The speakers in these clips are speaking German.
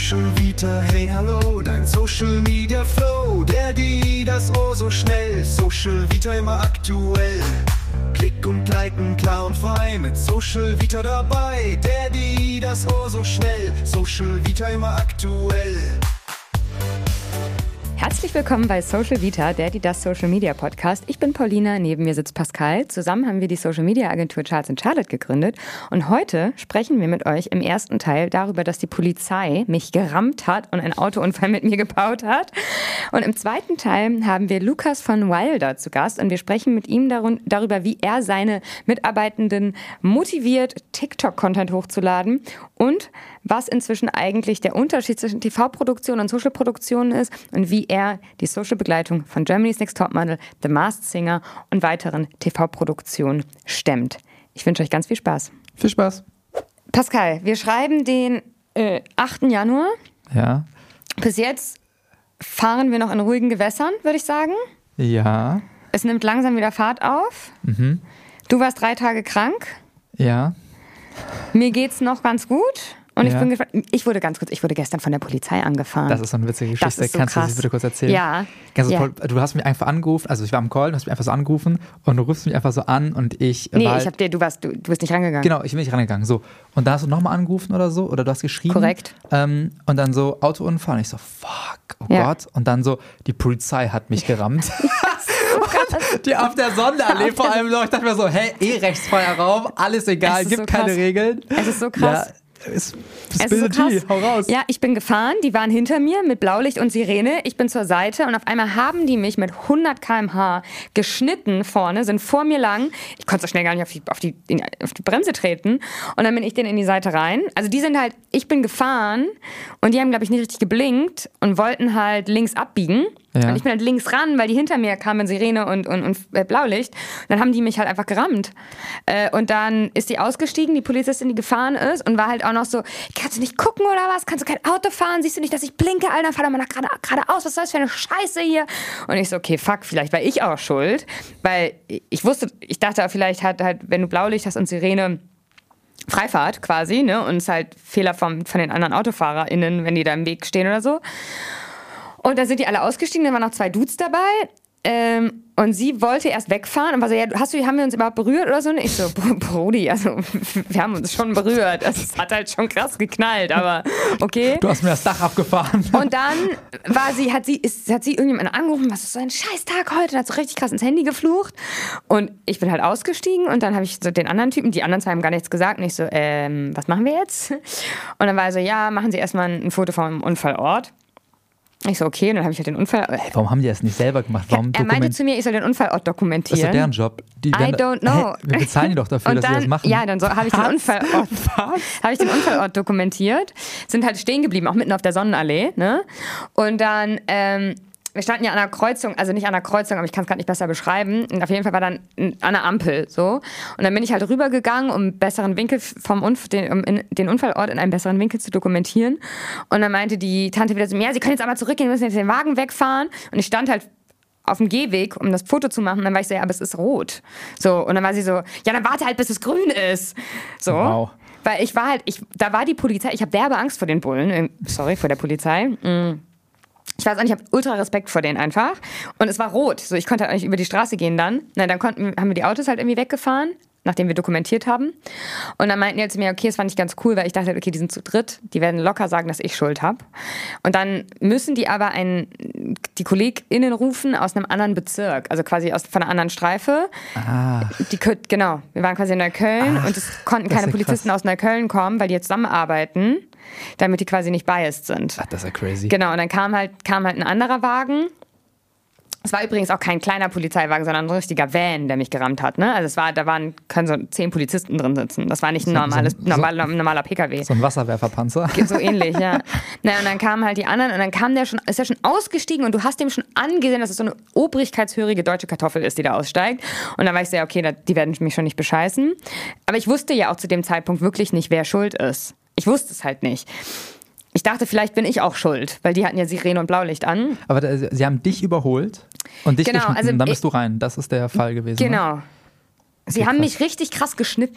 Social Vita, hey hallo, dein Social Media Flow, der, die, das oh so schnell, Social Vita immer aktuell. Klick und liken, klar und frei, mit Social Vita dabei, der, die, das oh so schnell, Social Vita immer aktuell. Herzlich willkommen bei Social Vita, der, die, das Social Media Podcast. Ich bin Paulina, neben mir sitzt Pascal. Zusammen haben wir die Social Media Agentur Charles & Charlotte gegründet. Und heute sprechen wir mit euch im ersten Teil darüber, dass die Polizei mich gerammt hat und einen Autounfall mit mir gebaut hat. Und im zweiten Teil haben wir Lukas von Wilder zu Gast und wir sprechen mit ihm darüber, wie er seine Mitarbeitenden motiviert, TikTok-Content hochzuladen und was inzwischen eigentlich der Unterschied zwischen TV-Produktion und Social-Produktion ist und wie er die Social-Begleitung von Germany's Next Topmodel, The Masked Singer und weiteren TV-Produktionen stemmt. Ich wünsche euch ganz viel Spaß. Viel Spaß. Pascal, wir schreiben den 8. Januar. Ja. Bis jetzt fahren wir noch in ruhigen Gewässern, würde ich sagen. Ja. Es nimmt langsam wieder Fahrt auf. Mhm. Du warst 3 Tage krank. Ja. Mir geht's noch ganz gut. Und Ja. ich bin gespannt. Ich wurde gestern von der Polizei angefahren. Das ist so eine witzige Geschichte. Das ist so Kannst du krass. das bitte kurz erzählen? Ja. Ja. Du hast mich einfach angerufen, also ich war am Call, du hast mich einfach so angerufen und du rufst mich einfach so an und ich Nee, war... du bist nicht rangegangen. Genau, ich bin nicht rangegangen. So. Und da hast du nochmal angerufen oder so, oder du hast geschrieben. Korrekt. Und dann so Autounfall und ich so, fuck, oh Ja. Gott. Und dann so, die Polizei hat mich gerammt. Die auf der Sonderallee vor allem noch. Ich dachte mir so, hey, rechtsfreier Raum, alles egal, Es ist gibt so keine krass. Regeln. Es ist so krass. Ja, es Es ist so krass. hau raus. Ja, ich bin gefahren, die waren hinter mir mit Blaulicht und Sirene. Ich bin zur Seite und auf einmal haben die mich mit 100 km/h geschnitten vorne, sind vor mir lang. Ich konnte so schnell gar nicht auf die Bremse treten. Und dann bin ich denen in die Seite rein. Also die sind halt, ich bin gefahren und die haben, glaube ich, nicht richtig geblinkt und wollten halt links abbiegen. Ja. Und ich bin halt links ran, weil die hinter mir kamen Sirene und Blaulicht. Und dann haben die mich halt einfach gerammt. Und dann ist die ausgestiegen, die Polizistin, die gefahren ist und war halt auch noch so, kannst du nicht gucken oder was? Kannst du kein Auto fahren? Siehst du nicht, dass ich blinke? Alter, fahr doch mal geradeaus. Was soll das für eine Scheiße hier? Und ich so, okay, fuck, vielleicht war ich auch schuld. Weil ich dachte, vielleicht hat halt, wenn du Blaulicht hast und Sirene, Freifahrt quasi, ne? Und es ist halt Fehler von den anderen AutofahrerInnen, wenn die da im Weg stehen oder so. Und dann sind die alle ausgestiegen, dann waren noch 2 Dudes dabei. Und sie wollte erst wegfahren und war so, ja, haben wir uns überhaupt berührt oder so? Und ich so, Brody, also wir haben uns schon berührt. Es hat halt schon krass geknallt, aber okay. Du hast mir das Dach abgefahren. Und dann hat sie irgendjemanden angerufen, was ist so ein Scheißtag heute? Und hat so richtig krass ins Handy geflucht. Und ich bin halt ausgestiegen und dann habe ich so den anderen Typen, die anderen 2 haben gar nichts gesagt. Und ich so, was machen wir jetzt? Und dann war er so, ja, machen Sie erstmal ein Foto vom Unfallort. Ich so, okay, und dann habe ich halt den Unfall... Hey, warum haben die das nicht selber gemacht? Warum Er meinte zu mir, ich soll den Unfallort dokumentieren. Das ist doch deren Job. I don't know. Hey, wir bezahlen die doch dafür, dass sie das machen. Ja, dann habe ich den Unfallort dokumentiert. Sind halt stehen geblieben, auch mitten auf der Sonnenallee. Ne? Und dann... wir standen ja an einer Kreuzung, also nicht an einer Kreuzung, aber ich kann es gerade nicht besser beschreiben. Und auf jeden Fall war dann an einer Ampel so. Und dann bin ich halt rübergegangen, um einen besseren Winkel den Unfallort in einem besseren Winkel zu dokumentieren. Und dann meinte die Tante wieder so, ja, Sie können jetzt aber zurückgehen, wir müssen jetzt den Wagen wegfahren. Und ich stand halt auf dem Gehweg, um das Foto zu machen. Und dann war ich so, ja, aber es ist rot. So, und dann war sie so, ja, dann warte halt, bis es grün ist. So. Wow. Weil da war die Polizei, ich habe derbe Angst vor den Bullen, vor der Polizei. Ich weiß auch nicht, ich habe ultra Respekt vor denen einfach. Und es war rot. So, ich konnte halt nicht über die Straße gehen dann. Dann haben wir die Autos halt irgendwie weggefahren, nachdem wir dokumentiert haben. Und dann meinten die halt zu mir, okay, das fand ich ganz cool, weil ich dachte, okay, die sind zu dritt. Die werden locker sagen, dass ich Schuld habe. Und dann müssen die aber die KollegInnen rufen aus einem anderen Bezirk. Also quasi von einer anderen Streife. Genau. Wir waren quasi in Neukölln und es konnten keine Polizisten aus Neukölln kommen, weil die jetzt zusammenarbeiten, damit die quasi nicht biased sind. Ach, das ist ja crazy. Genau, und dann kam halt ein anderer Wagen. Es war übrigens auch kein kleiner Polizeiwagen, sondern ein richtiger Van, der mich gerammt hat. Ne? Also können so 10 Polizisten drin sitzen. Das war nicht ein normaler PKW. So ein Wasserwerferpanzer. So ähnlich, ja. Und dann kamen halt die anderen und dann ist er schon ausgestiegen und du hast dem schon angesehen, dass es so eine obrigkeitshörige deutsche Kartoffel ist, die da aussteigt. Und dann war ich so, ja, okay, die werden mich schon nicht bescheißen. Aber ich wusste ja auch zu dem Zeitpunkt wirklich nicht, wer schuld ist. Ich wusste es halt nicht. Ich dachte, vielleicht bin ich auch schuld, weil die hatten ja Sirene und Blaulicht an. Aber sie haben dich überholt und dich geschnitten, also dann bist du rein. Das ist der Fall gewesen. Genau. Ne? Sie haben mich richtig krass geschnitten.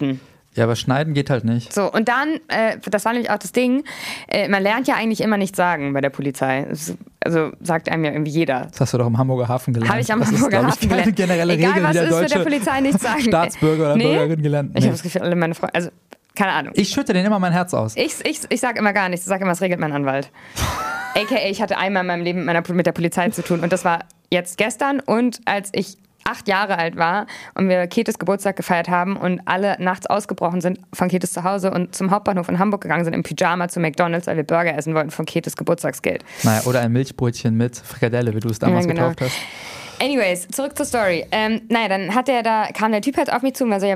Ja, aber schneiden geht halt nicht. So, und dann, das war nämlich auch das Ding, man lernt ja eigentlich immer nichts sagen bei der Polizei. Also sagt einem ja irgendwie jeder. Das hast du doch im Hamburger Hafen gelernt. Habe ich am Hamburger Hafen gelernt. Keine generelle Egal, Regel, was die der ist, deutsche mit der Polizei nichts sagen. Staatsbürger oder Bürgerin gelernt. Ich habe das Gefühl, alle meine Freunde, also keine Ahnung. Ich schütte denen immer mein Herz aus. Ich sage immer gar nichts, ich sage immer, es regelt mein Anwalt. AKA, ich hatte einmal in meinem Leben mit der Polizei zu tun und das war jetzt gestern und als ich 8 Jahre alt war und wir Ketes Geburtstag gefeiert haben und alle nachts ausgebrochen sind von Ketes zu Hause und zum Hauptbahnhof in Hamburg gegangen sind im Pyjama zu McDonald's, weil wir Burger essen wollten von Ketes Geburtstagsgeld. Naja, oder ein Milchbrötchen mit Frikadelle, wie du es damals gekauft hast. Anyways, zurück zur Story. Dann kam der Typ halt auf mich zu und war so,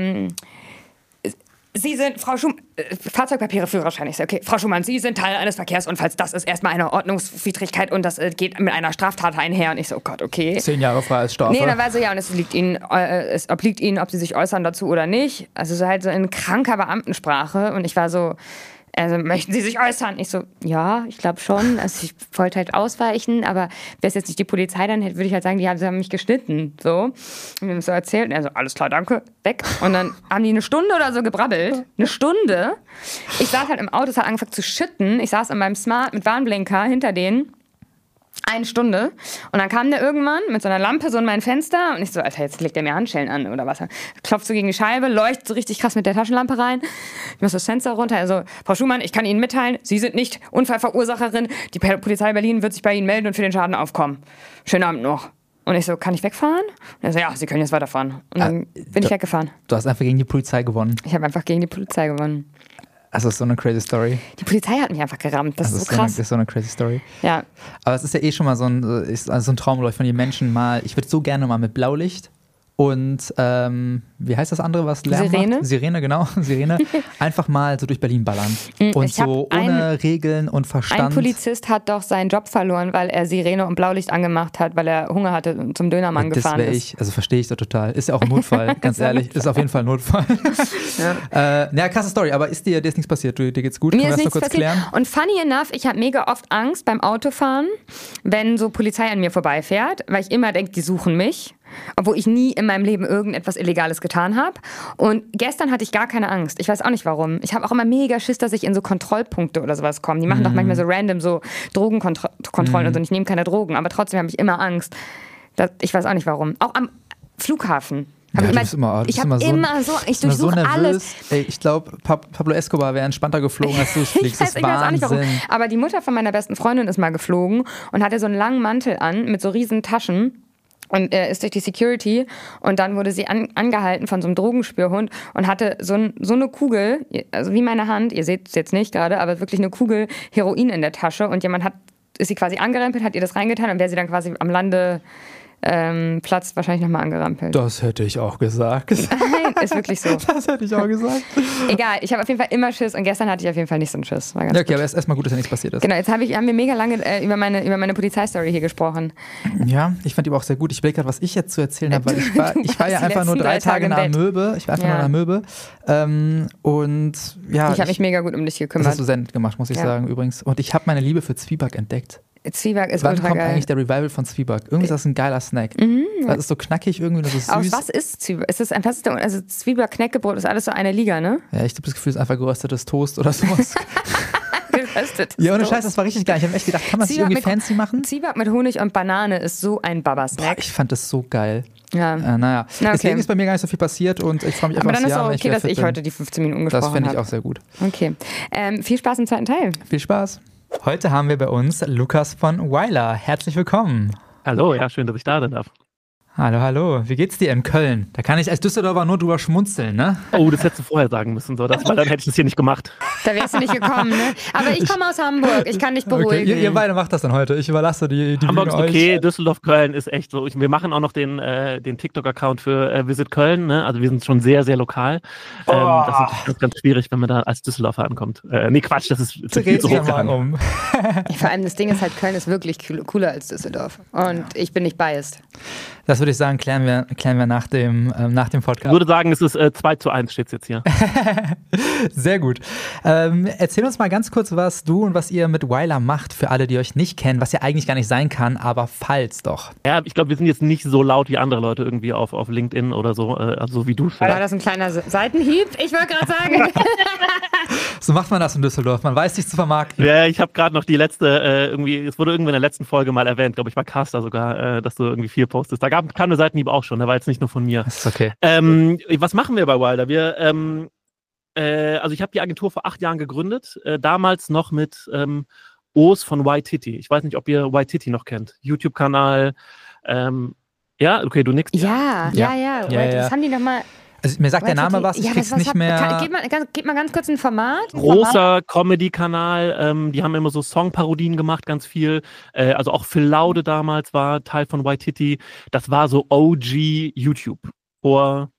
Sie sind Frau Schumann, Fahrzeugpapiere, Führerschein. Ich so, okay, Frau Schumann, Sie sind Teil eines Verkehrsunfalls. Das ist erstmal eine Ordnungswidrigkeit und das geht mit einer Straftat einher. Und ich so, oh Gott, okay. 10 Jahre Freiheitsstrafe. Nee, dann war so, ja, und es obliegt Ihnen, ob Sie sich äußern dazu oder nicht. Also so halt so in kranker Beamtensprache. Und ich war so, also möchten Sie sich äußern? Ich so, ja, ich glaube schon. Also ich wollte halt ausweichen, aber wäre es jetzt nicht die Polizei, dann würde ich halt sagen, sie haben mich geschnitten. So. Und wir haben so erzählt. Und er so, alles klar, danke, weg. Und dann haben die eine Stunde oder so gebrabbelt. Eine Stunde. Ich saß halt im Auto, es hat angefangen zu schütten. Ich saß an meinem Smart mit Warnblinker hinter denen. 1 Stunde. Und dann kam der irgendwann mit so einer Lampe so in mein Fenster und ich so, Alter, jetzt legt der mir Handschellen an oder was. Klopft so gegen die Scheibe, leuchtet so richtig krass mit der Taschenlampe rein. Ich muss das Fenster runter. Also, Frau Schumann, ich kann Ihnen mitteilen, Sie sind nicht Unfallverursacherin. Die Polizei Berlin wird sich bei Ihnen melden und für den Schaden aufkommen. Schönen Abend noch. Und ich so, kann ich wegfahren? Und er so, ja, Sie können jetzt weiterfahren. Und dann bin ich weggefahren. Du hast einfach gegen die Polizei gewonnen. Ich habe einfach gegen die Polizei gewonnen. Also, das ist so eine crazy Story. Die Polizei hat mich einfach gerammt. Das ist so krass. Das ist so eine crazy Story. Ja. Aber es ist ja eh schon mal so ein Traum, glaube ich, von den Menschen mal. Ich würde so gerne mal mit Blaulicht und, wie heißt das andere, was Lärm macht? Sirene, genau. Sirene. Einfach mal so durch Berlin ballern. Und so ohne Regeln und Verstand. Ein Polizist hat doch seinen Job verloren, weil er Sirene und Blaulicht angemacht hat, weil er Hunger hatte und zum Dönermann gefahren ist. Also verstehe ich doch total. Ist ja auch ein Notfall, ganz ehrlich. Ist auf jeden Fall ein Notfall. Ja, krasse Story. Aber dir ist nichts passiert? Dir geht's gut? Mir ist nichts passiert. Klären? Und funny enough, ich habe mega oft Angst beim Autofahren, wenn so Polizei an mir vorbeifährt, weil ich immer denke, die suchen mich. Obwohl ich nie in meinem Leben irgendetwas Illegales getan habe. Und gestern hatte ich gar keine Angst. Ich weiß auch nicht warum. Ich habe auch immer mega Schiss, dass ich in so Kontrollpunkte oder sowas komme. Die machen doch manchmal so random so Drogenkontrollen und so. Und ich nehme keine Drogen. Aber trotzdem habe ich immer Angst. Ich weiß auch nicht warum. Auch am Flughafen. Ich durchsuche alles. Ey, ich glaube, Pablo Escobar wäre entspannter geflogen, als du fliegst. Ich weiß auch nicht warum. Aber die Mutter von meiner besten Freundin ist mal geflogen und hatte so einen langen Mantel an mit so riesen Taschen. Und er ist durch die Security und dann wurde sie angehalten von so einem Drogenspürhund und hatte so eine Kugel, also wie meine Hand, ihr seht es jetzt nicht gerade, aber wirklich eine Kugel Heroin in der Tasche und jemand ist sie quasi angerempelt, hat ihr das reingetan und wäre sie dann quasi am Landeplatz wahrscheinlich nochmal angerampelt. Das hätte ich auch gesagt. Nein, ist wirklich so. Das hätte ich auch gesagt. Egal, ich habe auf jeden Fall immer Schiss und gestern hatte ich auf jeden Fall nicht so einen Schiss. War ganz okay, aber erstmal gut, dass ja nichts passiert ist. Genau, jetzt haben wir mega lange über meine Polizeistory hier gesprochen. Ja, ich fand die aber auch sehr gut. Ich will gerade, was ich jetzt zu erzählen habe, weil ich war ja einfach nur 3 Tage in Amöbe. Ich war einfach nur in Amöbe. Und ja. Ich habe mich mega gut um dich gekümmert. Das hast du sehr nett gemacht, muss ich sagen, übrigens. Und ich habe meine Liebe für Zwieback entdeckt. Zwieback ist Wann ultra kommt geil. eigentlich der Revival von Zwieback? Irgendwie ist das ein geiler Snack. Das ist so knackig irgendwie, das ist süß. Aus was ist Zwieback? Ist das also Zwieback, Knäckebrot ist alles so eine Liga, ne? Ja, ich habe das Gefühl, es ist einfach geröstetes Toast oder sowas. Geröstetes Ja, ohne Scheiß, das war richtig geil. Ich habe echt gedacht, kann man das irgendwie fancy machen? Zwieback mit Honig und Banane ist so ein Baba-Snack. Ich fand das so geil. Ja. Naja, okay. Deswegen ist bei mir gar nicht so viel passiert und ich freue mich einfach, aber dann ist auch okay, dass ich heute die 15 Minuten gesprochen habe. Das finde ich auch sehr gut. Okay. Viel Spaß im zweiten Teil. Viel Spaß. Heute haben wir bei uns Lukas von Weiler. Herzlich willkommen. Hallo, ja, schön, dass ich da sein darf. Hallo. Wie geht's dir in Köln? Da kann ich als Düsseldorfer nur drüber schmunzeln, ne? Oh, das hättest du vorher sagen müssen, weil dann hätte ich das hier nicht gemacht. Da wärst du nicht gekommen, ne? Aber ich komme aus Hamburg, ich kann dich beruhigen. Okay, ihr beide macht das dann heute. Ich überlasse die Hamburg ist Bühne okay, euch. Düsseldorf, Köln ist echt so. Wir machen auch noch den TikTok-Account für Visit Köln, ne? Also wir sind schon sehr, sehr lokal. Das ist ganz, ganz schwierig, wenn man da als Düsseldorfer ankommt. Nee, Quatsch, das ist viel zu hoch gegangen. Vor allem das Ding ist halt, Köln ist wirklich cooler als Düsseldorf. Und ich bin nicht biased. Das würde ich sagen, klären wir nach dem Podcast. Ich würde sagen, es ist 2:1 steht es jetzt hier. Sehr gut. Erzähl uns mal ganz kurz, was du und was ihr mit Wyler macht, für alle, die euch nicht kennen, was ja eigentlich gar nicht sein kann, aber falls doch. Ja, ich glaube, wir sind jetzt nicht so laut wie andere Leute irgendwie auf LinkedIn oder so, also wie du. War das ein kleiner Seitenhieb? Ich wollte gerade sagen. So macht man das in Düsseldorf, man weiß sich zu vermarkten. Ja, ich habe gerade noch die letzte, es wurde irgendwie in der letzten Folge mal erwähnt, glaube ich, bei Caster sogar, dass du irgendwie viel postest. Da kam eine Seitenhieb auch schon, der war jetzt nicht nur von mir. Das ist okay. Was machen wir bei Wilder? Also ich habe die Agentur vor 8 Jahren gegründet, damals noch mit O's von Waititi. Ich weiß nicht, ob ihr Waititi noch kennt. YouTube-Kanal. Ja, okay, du nix. Ja. Was haben die nochmal? Also mir sagt der Name was, ich krieg's nicht mehr. Gib mal ganz kurz ein Format. Großer Comedy-Kanal, die haben immer so Songparodien gemacht, ganz viel. Also auch Phil Laude damals war Teil von Waititi. Das war so OG YouTube vor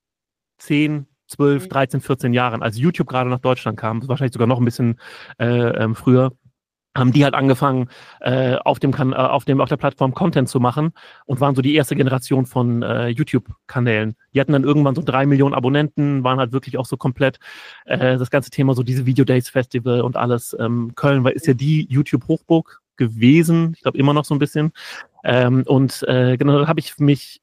10, 12, 13, 14 Jahren, als YouTube gerade nach Deutschland kam, wahrscheinlich sogar noch ein bisschen früher, haben die halt angefangen, auf der Plattform Content zu machen und waren so die erste Generation von YouTube-Kanälen. Die hatten dann irgendwann so 3 Millionen Abonnenten, waren halt wirklich auch so komplett das ganze Thema, so diese Video Days Festival und alles. Köln ist ja die YouTube-Hochburg gewesen, ich glaube immer noch so ein bisschen. Genau, da habe ich mich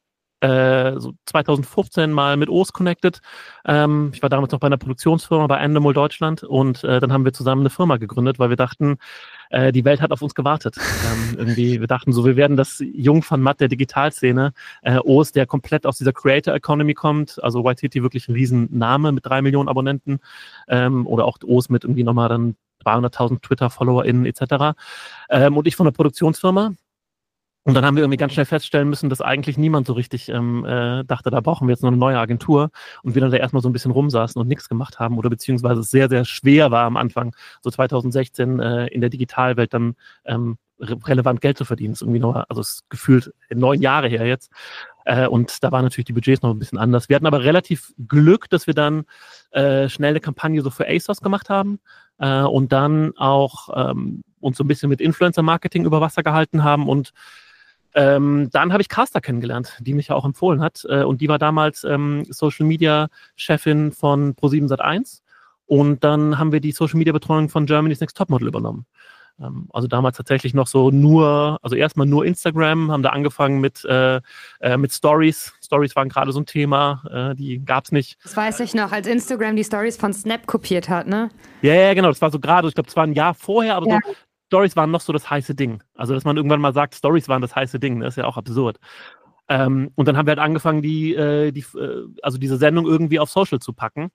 so 2015 mal mit O's connected. Ich war damals noch bei einer Produktionsfirma bei Endemol Deutschland und dann haben wir zusammen eine Firma gegründet, weil wir dachten, die Welt hat auf uns gewartet. Wir dachten so, wir werden das Jungfernmatt der Digitalszene. O's, der komplett aus dieser Creator Economy kommt, also Waititi wirklich ein Riesenname mit 3 Millionen Abonnenten oder auch O's mit irgendwie nochmal dann 300.000 Twitter-FollowerInnen etc. Und ich von der Produktionsfirma. Und dann haben wir irgendwie ganz schnell feststellen müssen, dass eigentlich niemand so richtig dachte, da brauchen wir jetzt noch eine neue Agentur. Und wir dann da erstmal so ein bisschen rumsaßen und nichts gemacht haben oder beziehungsweise es sehr, sehr schwer war am Anfang, so 2016 in der Digitalwelt dann relevant Geld zu verdienen. Das ist irgendwie noch, also es ist gefühlt 9 Jahre her jetzt. Und da waren natürlich die Budgets noch ein bisschen anders. Wir hatten aber relativ Glück, dass wir dann schnell eine Kampagne so für ASOS gemacht haben und dann auch uns so ein bisschen mit Influencer-Marketing über Wasser gehalten haben und dann habe ich Caster kennengelernt, die mich ja auch empfohlen hat. Und die war damals Social-Media-Chefin von Pro7 Sat.1. Und dann haben wir die Social-Media-Betreuung von Germany's Next Topmodel übernommen. Also damals tatsächlich noch so erstmal nur Instagram, haben da angefangen mit Stories. Stories waren gerade so ein Thema, die gab es nicht. Das weiß ich noch, als Instagram die Stories von Snap kopiert hat, ne? Ja, genau, das war so gerade, ich glaube, es war ein Jahr vorher, aber so Stories waren noch so das heiße Ding. Also, dass man irgendwann mal sagt, Stories waren das heiße Ding, das ist ja auch absurd. Und dann haben wir halt angefangen, diese Sendung irgendwie auf Social zu packen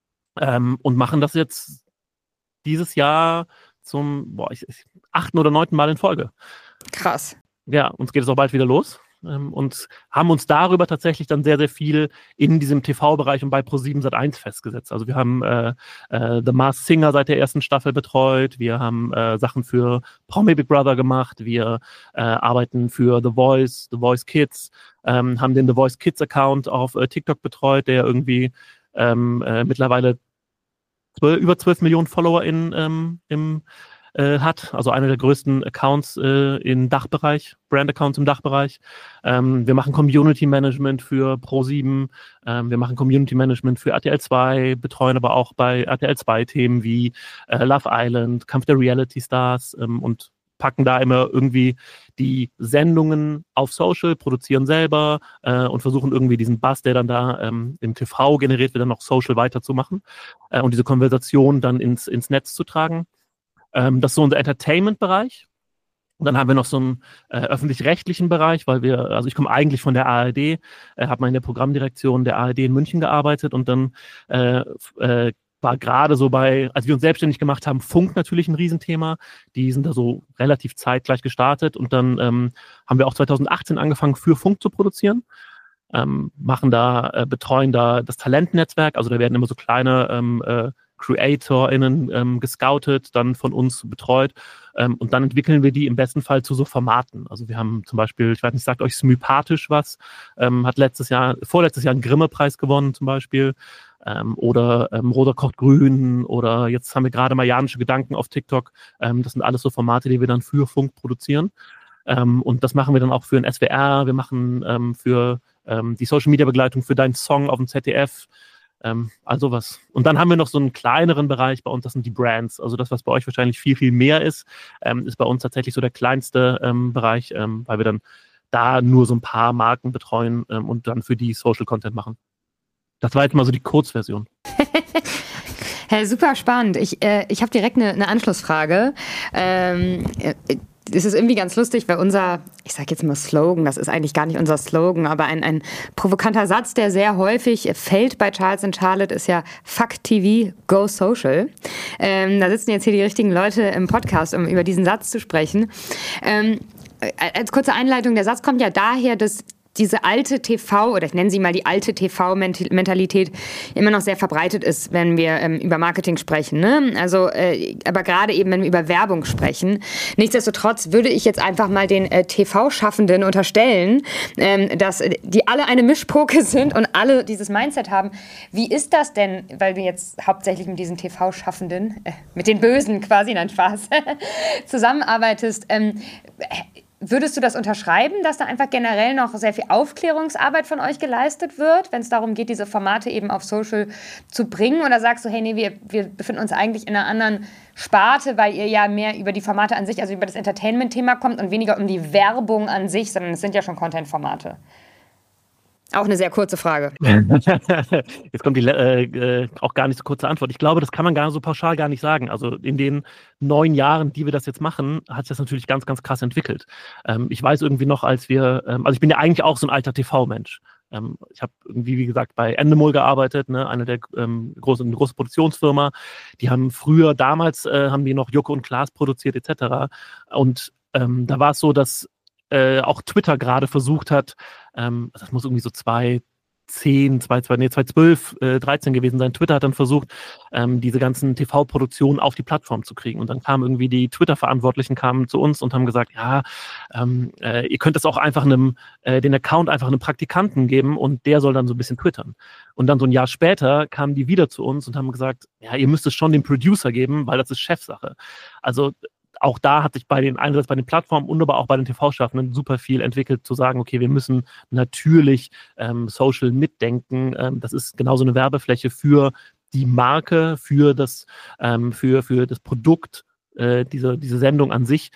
und machen das jetzt dieses Jahr zum 8. oder 9. Mal in Folge. Krass. Ja, uns geht es auch bald wieder los. Und haben uns darüber tatsächlich dann sehr, sehr viel in diesem TV-Bereich und bei Pro7 Sat.1 festgesetzt. Also wir haben The Masked Singer seit der ersten Staffel betreut, wir haben Sachen für Promi Big Brother gemacht, wir arbeiten für The Voice Kids, haben den The Voice Kids Account auf TikTok betreut, der irgendwie mittlerweile über 12 Millionen FollowerInnen hat, also einer der größten Accounts im Dachbereich, Brand-Accounts im Dachbereich. Wir machen Community-Management für Pro7, wir machen Community-Management für RTL 2, betreuen aber auch bei RTL 2 Themen wie Love Island, Kampf der Reality Stars und packen da immer irgendwie die Sendungen auf Social, produzieren selber und versuchen irgendwie diesen Buzz, der dann da im TV generiert wird, dann noch Social weiterzumachen und diese Konversation dann ins Netz zu tragen. Das ist so unser Entertainment-Bereich. Und dann haben wir noch so einen öffentlich-rechtlichen Bereich, weil ich komme eigentlich von der ARD, habe mal in der Programmdirektion der ARD in München gearbeitet und dann war gerade so als wir uns selbstständig gemacht haben, Funk natürlich ein Riesenthema. Die sind da so relativ zeitgleich gestartet und dann haben wir auch 2018 angefangen, für Funk zu produzieren. Betreuen da das Talentnetzwerk, also da werden immer so kleine CreatorInnen gescoutet, dann von uns betreut und dann entwickeln wir die im besten Fall zu so Formaten. Also wir haben zum Beispiel, ich weiß nicht, sagt euch Smypathisch was, hat vorletztes Jahr einen Grimme-Preis gewonnen zum Beispiel oder Rosa kocht grün oder jetzt haben wir gerade Marianische Gedanken auf TikTok. Das sind alles so Formate, die wir dann für Funk produzieren und das machen wir dann auch für den SWR, wir machen für die Social-Media-Begleitung für deinen Song auf dem ZDF. all sowas. Und dann haben wir noch so einen kleineren Bereich bei uns, das sind die Brands. Also das, was bei euch wahrscheinlich viel, viel mehr ist bei uns tatsächlich so der kleinste Bereich, weil wir dann da nur so ein paar Marken betreuen und dann für die Social Content machen. Das war jetzt mal so die Kurzversion. Super spannend. Ich habe direkt eine Anschlussfrage. Es ist irgendwie ganz lustig, weil ich sage jetzt mal Slogan, das ist eigentlich gar nicht unser Slogan, aber ein provokanter Satz, der sehr häufig fällt bei Charles & Charlotte, ist ja Fuck TV, go social. Da sitzen jetzt hier die richtigen Leute im Podcast, um über diesen Satz zu sprechen. Als kurze Einleitung, der Satz kommt ja daher, dass diese alte TV, oder ich nenne sie mal die alte TV-Mentalität, immer noch sehr verbreitet ist, wenn wir über Marketing sprechen. Ne? Also, aber gerade eben, wenn wir über Werbung sprechen. Nichtsdestotrotz würde ich jetzt einfach mal den TV-Schaffenden unterstellen, dass die alle eine Mischpoke sind und alle dieses Mindset haben. Wie ist das denn, weil du jetzt hauptsächlich mit diesen TV-Schaffenden, mit den Bösen quasi, nein, Spaß, zusammenarbeitest? Würdest du das unterschreiben, dass da einfach generell noch sehr viel Aufklärungsarbeit von euch geleistet wird, wenn es darum geht, diese Formate eben auf Social zu bringen? Oder sagst du, hey, nee, wir befinden uns eigentlich in einer anderen Sparte, weil ihr ja mehr über die Formate an sich, also über das Entertainment-Thema kommt und weniger um die Werbung an sich, sondern es sind ja schon Content-Formate? Auch eine sehr kurze Frage. Jetzt kommt die auch gar nicht so kurze Antwort. Ich glaube, das kann man gar so pauschal gar nicht sagen. Also in den 9 Jahren, die wir das jetzt machen, hat sich das natürlich ganz, ganz krass entwickelt. Ich weiß irgendwie noch, als also ich bin ja eigentlich auch so ein alter TV-Mensch. Ich habe irgendwie, wie gesagt, bei Endemol gearbeitet, ne, eine große Produktionsfirma. Die haben damals haben die noch Joko und Klaas produziert etc. Und da war es so, dass auch Twitter gerade versucht hat, das muss irgendwie so 2012, 13 gewesen sein. Twitter hat dann versucht, diese ganzen TV-Produktionen auf die Plattform zu kriegen. Und dann kamen irgendwie die Twitter-Verantwortlichen zu uns und haben gesagt, ja, ihr könnt das auch einfach den Account einfach einem Praktikanten geben und der soll dann so ein bisschen twittern. Und dann so ein Jahr später kamen die wieder zu uns und haben gesagt, ja, ihr müsst es schon dem Producer geben, weil das ist Chefsache. Also auch da hat sich einerseits bei den Plattformen und aber auch bei den TV-Schaffenden super viel entwickelt, zu sagen, okay, wir müssen natürlich Social mitdenken. Das ist genauso eine Werbefläche für die Marke, für das Produkt, diese Sendung an sich.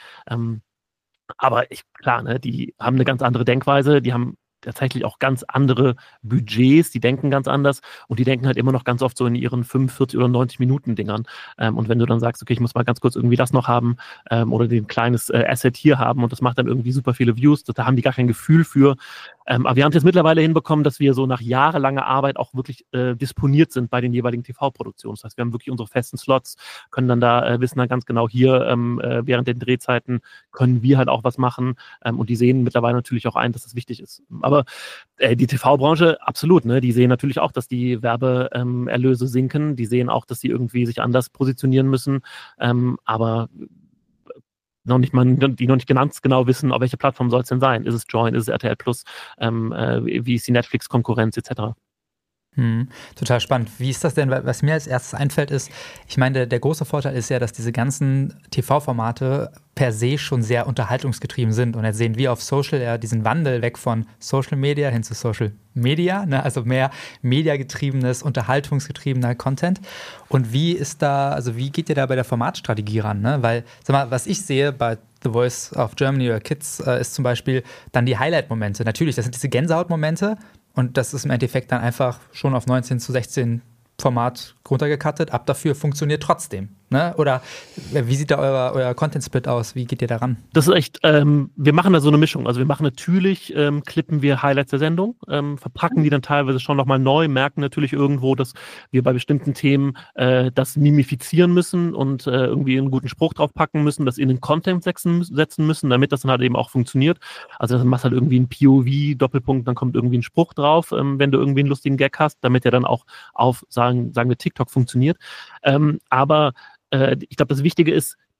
Aber klar, ne, die haben eine ganz andere Denkweise, die haben tatsächlich auch ganz andere Budgets, die denken ganz anders und die denken halt immer noch ganz oft so in ihren 45 oder 90 Minuten Dingern. Und wenn du dann sagst, okay, ich muss mal ganz kurz irgendwie das noch haben oder den kleines Asset hier haben und das macht dann irgendwie super viele Views, da haben die gar kein Gefühl für. Aber wir haben es jetzt mittlerweile hinbekommen, dass wir so nach jahrelanger Arbeit auch wirklich disponiert sind bei den jeweiligen TV-Produktionen. Das heißt, wir haben wirklich unsere festen Slots, können dann da, wissen dann ganz genau hier, während den Drehzeiten können wir halt auch was machen und die sehen mittlerweile natürlich auch ein, dass das wichtig ist. Aber die TV-Branche, absolut, ne? Die sehen natürlich auch, dass die Werbeerlöse sinken, die sehen auch, dass sie irgendwie sich anders positionieren müssen, aber die noch nicht ganz genau wissen, auf welche Plattform soll es denn sein. Ist es Join, ist es RTL Plus, wie ist die Netflix-Konkurrenz etc.? Total spannend. Wie ist das denn? Was mir als erstes einfällt ist, ich meine, der große Vorteil ist ja, dass diese ganzen TV-Formate per se schon sehr unterhaltungsgetrieben sind. Und jetzt sehen wir auf Social ja diesen Wandel weg von Social Media hin zu Social Media, ne? Also mehr mediagetriebenes, unterhaltungsgetriebener Content. Und wie geht ihr da bei der Formatstrategie ran? Ne? Weil, sag mal, was ich sehe bei The Voice of Germany oder Kids ist zum Beispiel dann die Highlight-Momente. Natürlich, das sind diese Gänsehaut-Momente. Und das ist im Endeffekt dann einfach schon auf 19:16 Format runtergecuttet. Ab dafür funktioniert trotzdem. Ne? Oder wie sieht da euer Content-Split aus? Wie geht ihr da ran? Das ist echt, wir machen da so eine Mischung. Also wir machen natürlich, klippen wir Highlights der Sendung, verpacken die dann teilweise schon nochmal neu, merken natürlich irgendwo, dass wir bei bestimmten Themen das mimifizieren müssen und irgendwie einen guten Spruch draufpacken müssen, das in den Content setzen müssen, damit das dann halt eben auch funktioniert. Also dann machst du halt irgendwie einen POV-Doppelpunkt, dann kommt irgendwie ein Spruch drauf, wenn du irgendwie einen lustigen Gag hast, damit der dann auch auf, sagen wir, TikTok funktioniert. Aber ich glaube, das Wichtige ist,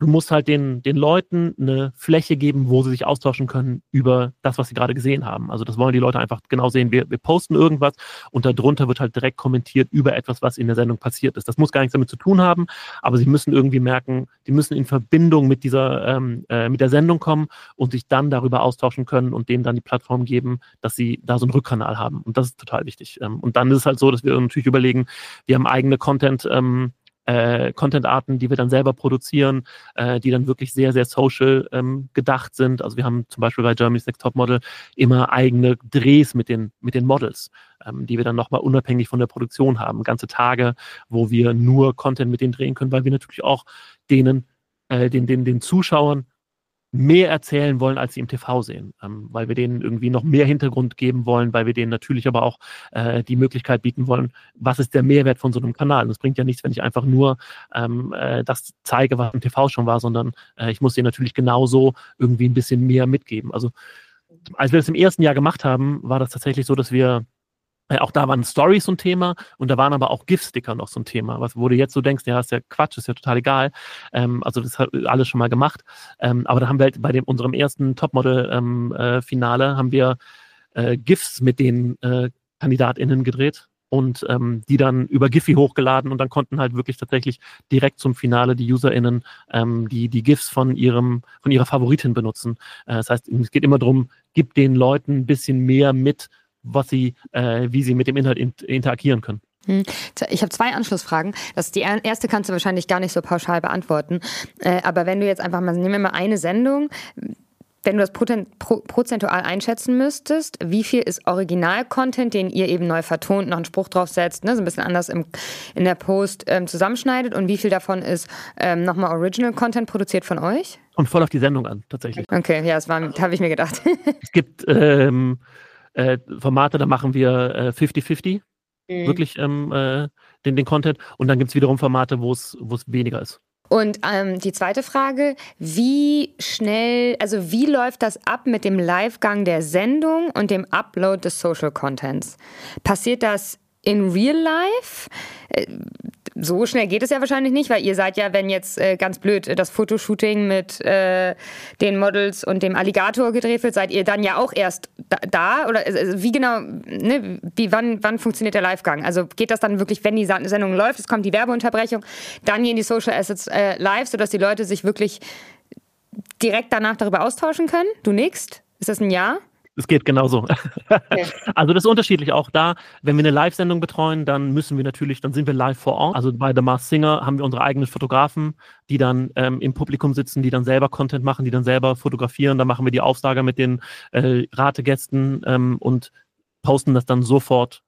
du musst halt den Leuten eine Fläche geben, wo sie sich austauschen können über das, was sie gerade gesehen haben. Also das wollen die Leute einfach genau sehen. Wir posten irgendwas und darunter wird halt direkt kommentiert über etwas, was in der Sendung passiert ist. Das muss gar nichts damit zu tun haben, aber sie müssen irgendwie merken, die müssen in Verbindung mit mit der Sendung kommen und sich dann darüber austauschen können und denen dann die Plattform geben, dass sie da so einen Rückkanal haben. Und das ist total wichtig. Und dann ist es halt so, dass wir natürlich überlegen, wir haben eigene Content-Arten, die wir dann selber produzieren, die dann wirklich sehr, sehr social gedacht sind. Also wir haben zum Beispiel bei Germany's Next Topmodel immer eigene Drehs mit den Models, die wir dann nochmal unabhängig von der Produktion haben. Ganze Tage, wo wir nur Content mit denen drehen können, weil wir natürlich auch den Zuschauern mehr erzählen wollen, als sie im TV sehen, weil wir denen irgendwie noch mehr Hintergrund geben wollen, weil wir denen natürlich aber auch die Möglichkeit bieten wollen, was ist der Mehrwert von so einem Kanal. Und es bringt ja nichts, wenn ich einfach nur das zeige, was im TV schon war, sondern ich muss denen natürlich genauso irgendwie ein bisschen mehr mitgeben. Also als wir das im ersten Jahr gemacht haben, war das tatsächlich so, dass wir auch da waren Stories so ein Thema und da waren aber auch GIF-Sticker noch so ein Thema, wo du jetzt so denkst, ja, ist ja Quatsch, ist ja total egal. Also das hat alles schon mal gemacht. Aber da haben wir halt bei unserem ersten Topmodel-Finale haben wir GIFs mit den KandidatInnen gedreht und die dann über Giphy hochgeladen und dann konnten halt wirklich tatsächlich direkt zum Finale die UserInnen die GIFs von ihrer Favoritin benutzen. Das heißt, es geht immer darum, gib den Leuten ein bisschen mehr mit, wie sie mit dem Inhalt interagieren können. Ich habe 2 Anschlussfragen. Die erste kannst du wahrscheinlich gar nicht so pauschal beantworten. Aber wenn du jetzt einfach mal, nehmen wir mal eine Sendung, wenn du das prozentual einschätzen müsstest, wie viel ist Original-Content, den ihr eben neu vertont, noch einen Spruch draufsetzt, ne, so ein bisschen anders in der Post zusammenschneidet und wie viel davon ist nochmal Original-Content produziert von euch? Kommt voll auf die Sendung an, tatsächlich. Okay, ja, habe ich mir gedacht. Es gibt Formate, da machen wir 50-50, wirklich den Content. Und dann gibt es wiederum Formate, wo es weniger ist. Und die zweite Frage, wie läuft das ab mit dem Livegang der Sendung und dem Upload des Social Contents? Passiert das in real life? So schnell geht es ja wahrscheinlich nicht, weil ihr seid ja, wenn jetzt ganz blöd das Fotoshooting mit den Models und dem Alligator gedreht wird, seid ihr dann ja auch erst da? Oder wie genau, ne, wann funktioniert der Livegang? Also geht das dann wirklich, wenn die Sendung läuft, es kommt die Werbeunterbrechung, dann gehen die Social Assets live, sodass die Leute sich wirklich direkt danach darüber austauschen können? Du nickst? Ist das ein Ja? Es geht genauso. Okay. Also das ist unterschiedlich auch da. Wenn wir eine Live-Sendung betreuen, dann sind wir live vor Ort. Also bei The Masked Singer haben wir unsere eigenen Fotografen, die dann im Publikum sitzen, die dann selber Content machen, die dann selber fotografieren. Da machen wir die Aufsager mit den Rategästen und posten das dann sofort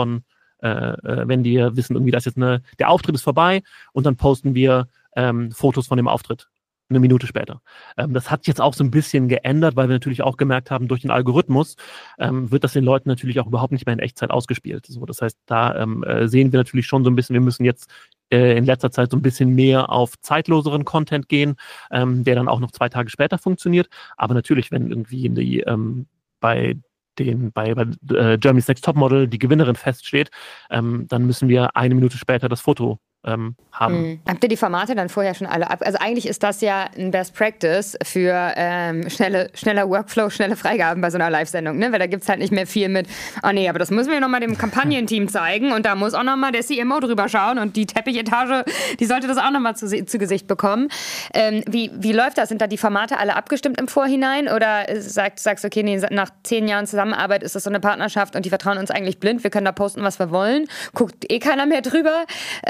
wenn die wissen, irgendwie, dass jetzt der Auftritt ist vorbei und dann posten wir Fotos von dem Auftritt. Eine Minute später. Das hat jetzt auch so ein bisschen geändert, weil wir natürlich auch gemerkt haben, durch den Algorithmus wird das den Leuten natürlich auch überhaupt nicht mehr in Echtzeit ausgespielt. So, das heißt, da sehen wir natürlich schon so ein bisschen, wir müssen jetzt in letzter Zeit so ein bisschen mehr auf zeitloseren Content gehen, der dann auch noch 2 Tage später funktioniert. Aber natürlich, wenn irgendwie bei Germany's Next Topmodel die Gewinnerin feststeht, dann müssen wir 1 Minute später das Foto haben. Habt ihr die Formate dann vorher schon alle ab? Also eigentlich ist das ja ein Best Practice für schneller Workflow, schnelle Freigaben bei so einer Live-Sendung, ne? Weil da gibt es halt nicht mehr viel mit, oh nee, aber das müssen wir nochmal dem Kampagnenteam zeigen und da muss auch nochmal der CMO drüber schauen und die Teppichetage, die sollte das auch nochmal zu Gesicht bekommen. Wie läuft das? Sind da die Formate alle abgestimmt im Vorhinein oder sagst du, okay, nee, nach 10 Jahren Zusammenarbeit ist das so eine Partnerschaft und die vertrauen uns eigentlich blind, wir können da posten, was wir wollen, guckt keiner mehr drüber.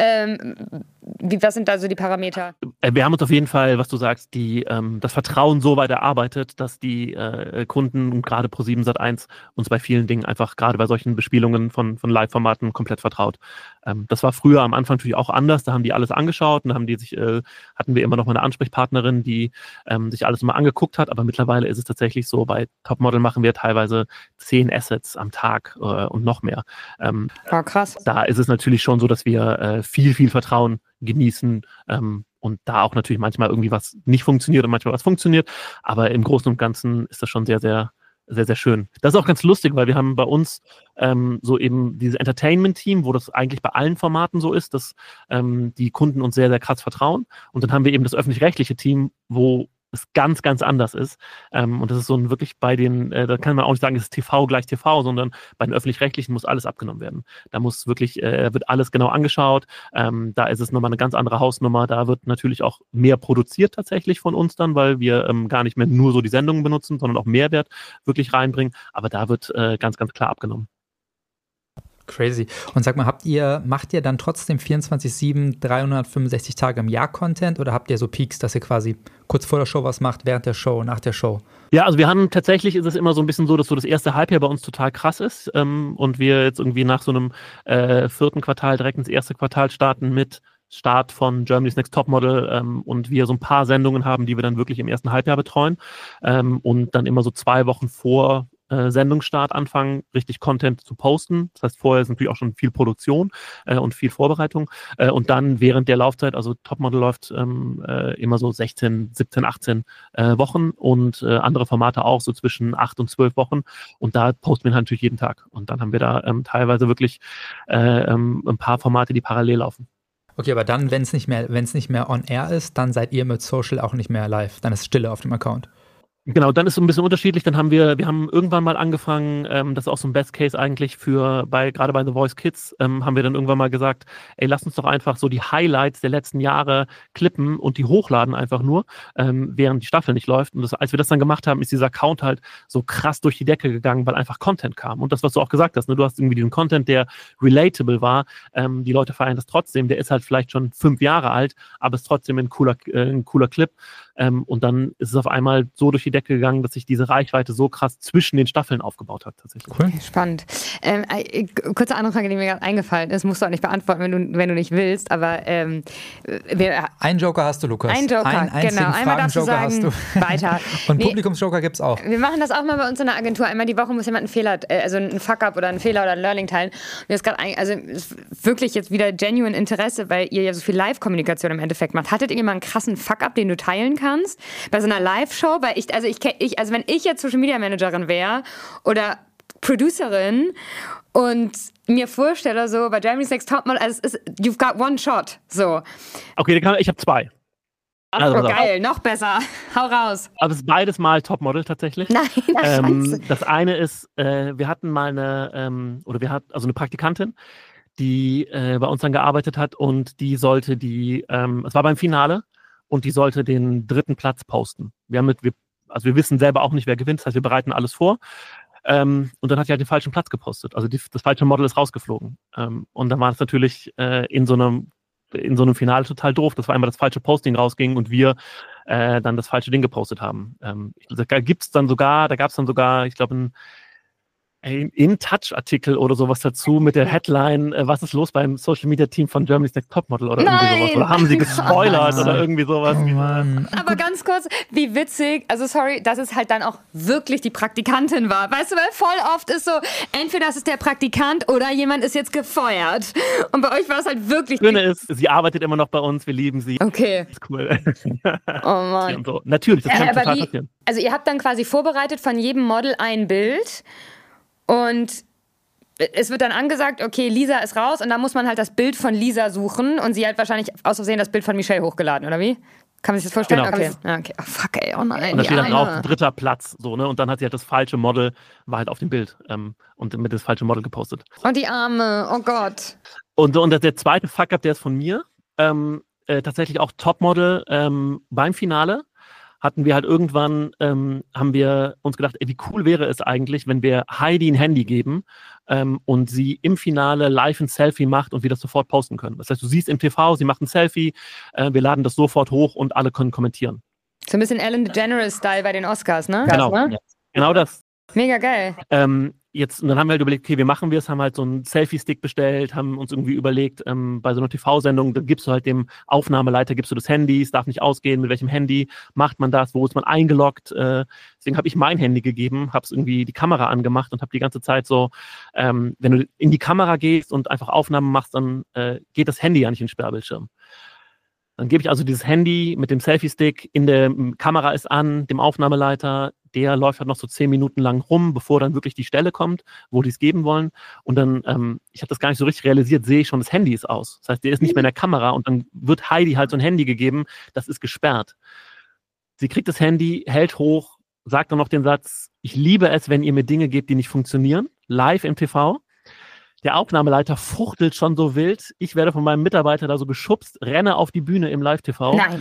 Was sind da so die Parameter? Wir haben uns auf jeden Fall, was du sagst, das Vertrauen so weit erarbeitet, dass die Kunden und gerade ProSieben Sat.1 uns bei vielen Dingen einfach gerade bei solchen Bespielungen von Live-Formaten komplett vertraut. Das war früher am Anfang natürlich auch anders, da haben die alles angeschaut und hatten wir immer noch mal eine Ansprechpartnerin, die sich alles mal angeguckt hat, aber mittlerweile ist es tatsächlich so, bei Topmodel machen wir teilweise 10 Assets am Tag und noch mehr. Krass. Da ist es natürlich schon so, dass wir viel Vertrauen genießen und da auch natürlich manchmal irgendwie was nicht funktioniert und manchmal was funktioniert, aber im Großen und Ganzen ist das schon sehr, sehr sehr, sehr schön. Das ist auch ganz lustig, weil wir haben bei uns so eben dieses Entertainment-Team, wo das eigentlich bei allen Formaten so ist, dass die Kunden uns sehr, sehr krass vertrauen. Und dann haben wir eben das öffentlich-rechtliche Team, wo es ganz, ganz anders ist. Und das ist so ein wirklich bei den, da kann man auch nicht sagen, es ist TV gleich TV, sondern bei den Öffentlich-Rechtlichen muss alles abgenommen werden. Da muss wirklich, wird alles genau angeschaut. Da ist es nochmal eine ganz andere Hausnummer. Da wird natürlich auch mehr produziert tatsächlich von uns dann, weil wir gar nicht mehr nur so die Sendungen benutzen, sondern auch Mehrwert wirklich reinbringen. Aber da wird ganz, ganz klar abgenommen. Crazy. Und sag mal, macht ihr dann trotzdem 24/7, 365 Tage im Jahr Content oder habt ihr so Peaks, dass ihr quasi kurz vor der Show was macht, während der Show, nach der Show? Ja, also tatsächlich ist es immer so ein bisschen so, dass so das erste Halbjahr bei uns total krass ist und wir jetzt irgendwie nach so einem 4. Quartal direkt ins erste Quartal starten mit Start von Germany's Next Topmodel und wir so ein paar Sendungen haben, die wir dann wirklich im ersten Halbjahr betreuen und dann immer so 2 Wochen vor Sendungsstart anfangen, richtig Content zu posten. Das heißt, vorher ist natürlich auch schon viel Produktion und viel Vorbereitung. Und dann während der Laufzeit, also Topmodel läuft immer so 16, 17, 18 Wochen und andere Formate auch so zwischen 8 und 12 Wochen. Und da posten wir natürlich jeden Tag. Und dann haben wir da teilweise wirklich ein paar Formate, die parallel laufen. Okay, aber dann, wenn es nicht mehr on air ist, dann seid ihr mit Social auch nicht mehr live. Dann ist Stille auf dem Account. Genau, dann ist es so ein bisschen unterschiedlich. Dann haben wir haben irgendwann mal angefangen, das ist auch so ein Best Case eigentlich gerade bei The Voice Kids, haben wir dann irgendwann mal gesagt, ey, lass uns doch einfach so die Highlights der letzten Jahre klippen und die hochladen einfach nur, während die Staffel nicht läuft. Und als wir das dann gemacht haben, ist dieser Account halt so krass durch die Decke gegangen, weil einfach Content kam. Und das, was du auch gesagt hast, ne, du hast irgendwie diesen Content, der relatable war. Die Leute feiern das trotzdem. Der ist halt vielleicht schon 5 Jahre alt, aber ist trotzdem ein cooler Clip. Und dann ist es auf einmal so durch die Decke gegangen, dass sich diese Reichweite so krass zwischen den Staffeln aufgebaut hat. Tatsächlich. Cool. Spannend. Kurze andere Frage, die mir gerade eingefallen ist, musst du auch nicht beantworten, wenn du nicht willst, aber einen Joker hast du, Lukas. Einen Joker, genau. Einmal darfst du sagen, weiter. Und Publikumsjoker gibt's auch. Wir machen das auch mal bei uns in der Agentur. Einmal die Woche muss jemand einen Fehler, also einen Fuck-up oder einen Fehler oder ein Learning teilen. Mir ist gerade wirklich jetzt wieder genuine Interesse, weil ihr ja so viel Live-Kommunikation im Endeffekt macht. Hattet ihr mal einen krassen Fuck-up, den du teilen kannst? Bei so einer Live-Show? Weil wenn ich jetzt Social Media Managerin wäre oder Producerin und mir vorstelle, so bei Germany's Next Topmodel, also you've got one shot. So. Okay, ich habe 2. Also, geil, noch besser. Hau raus. Aber es ist beides mal Topmodel tatsächlich. Nein, Scheiße. Das eine ist, wir hatten mal eine Praktikantin, die bei uns dann gearbeitet hat und die sollte es war beim Finale, und die sollte den 3. Platz posten. Wir wissen selber auch nicht, wer gewinnt, das heißt, wir bereiten alles vor. Und dann hat sie halt den falschen Platz gepostet. Also das falsche Model ist rausgeflogen. Und dann war es natürlich in so einem Finale total doof, dass einmal das falsche Posting rausging und wir dann das falsche Ding gepostet haben. Da gab es dann sogar, ich glaube, ein In-Touch-Artikel oder sowas dazu mit der Headline, was ist los beim Social-Media-Team von Germany's Next Topmodel oder irgendwie sowas. Oder haben sie gespoilert oder irgendwie sowas. Oh Mann. Aber ganz kurz, wie witzig, also sorry, dass es halt dann auch wirklich die Praktikantin war. Weißt du, weil voll oft ist so, entweder ist es der Praktikant oder jemand ist jetzt gefeuert. Und bei euch war es halt wirklich... Das Schöne ist, sie arbeitet immer noch bei uns, wir lieben sie. Okay. Das ist cool. Oh Mann. So. Natürlich, das kann total passieren. Also ihr habt dann quasi vorbereitet von jedem Model ein Bild. Und es wird dann angesagt, okay, Lisa ist raus und dann muss man halt das Bild von Lisa suchen und sie hat wahrscheinlich aus Versehen das Bild von Michelle hochgeladen, oder wie? Kann man sich das vorstellen? Genau. Okay. Oh, fuck, ey, oh nein. Und da steht dann drauf, 3. Platz, so, ne? Und dann hat sie halt das falsche Model, war halt auf dem Bild und mit das falsche Model gepostet. Und die Arme, oh Gott. Und der zweite Fuck-up, der ist von mir, tatsächlich auch Topmodel beim Finale. Hatten wir halt irgendwann, haben wir uns gedacht, ey, wie cool wäre es eigentlich, wenn wir Heidi ein Handy geben und sie im Finale live ein Selfie macht und wir das sofort posten können. Das heißt, du siehst im TV, sie macht ein Selfie, wir laden das sofort hoch und alle können kommentieren. So ein bisschen Ellen DeGeneres-Style bei den Oscars, ne? Genau, das, ne? Ja. Genau das. Mega geil. Und dann haben wir halt überlegt, okay, wie machen wir es? Haben halt so einen Selfie-Stick bestellt, haben uns irgendwie überlegt, bei so einer TV-Sendung, da gibst du halt dem Aufnahmeleiter, gibst du das Handy, es darf nicht ausgehen, mit welchem Handy macht man das, wo ist man eingeloggt? Deswegen habe ich mein Handy gegeben, habe es irgendwie die Kamera angemacht und habe die ganze Zeit so, wenn du in die Kamera gehst und einfach Aufnahmen machst, dann geht das Handy ja nicht in den Sperrbildschirm. Dann gebe ich also dieses Handy mit dem Selfie-Stick, in der Kamera ist an, dem Aufnahmeleiter, der läuft halt noch so 10 Minuten lang rum, bevor dann wirklich die Stelle kommt, wo die es geben wollen. Und dann, ich habe das gar nicht so richtig realisiert, sehe ich schon, das Handy ist aus. Das heißt, der ist nicht mehr in der Kamera und dann wird Heidi halt so ein Handy gegeben, das ist gesperrt. Sie kriegt das Handy, hält hoch, sagt dann noch den Satz, ich liebe es, wenn ihr mir Dinge gebt, die nicht funktionieren, live im TV. Der Aufnahmeleiter fuchtelt schon so wild. Ich werde von meinem Mitarbeiter da so geschubst, renne auf die Bühne im Live-TV. Nein.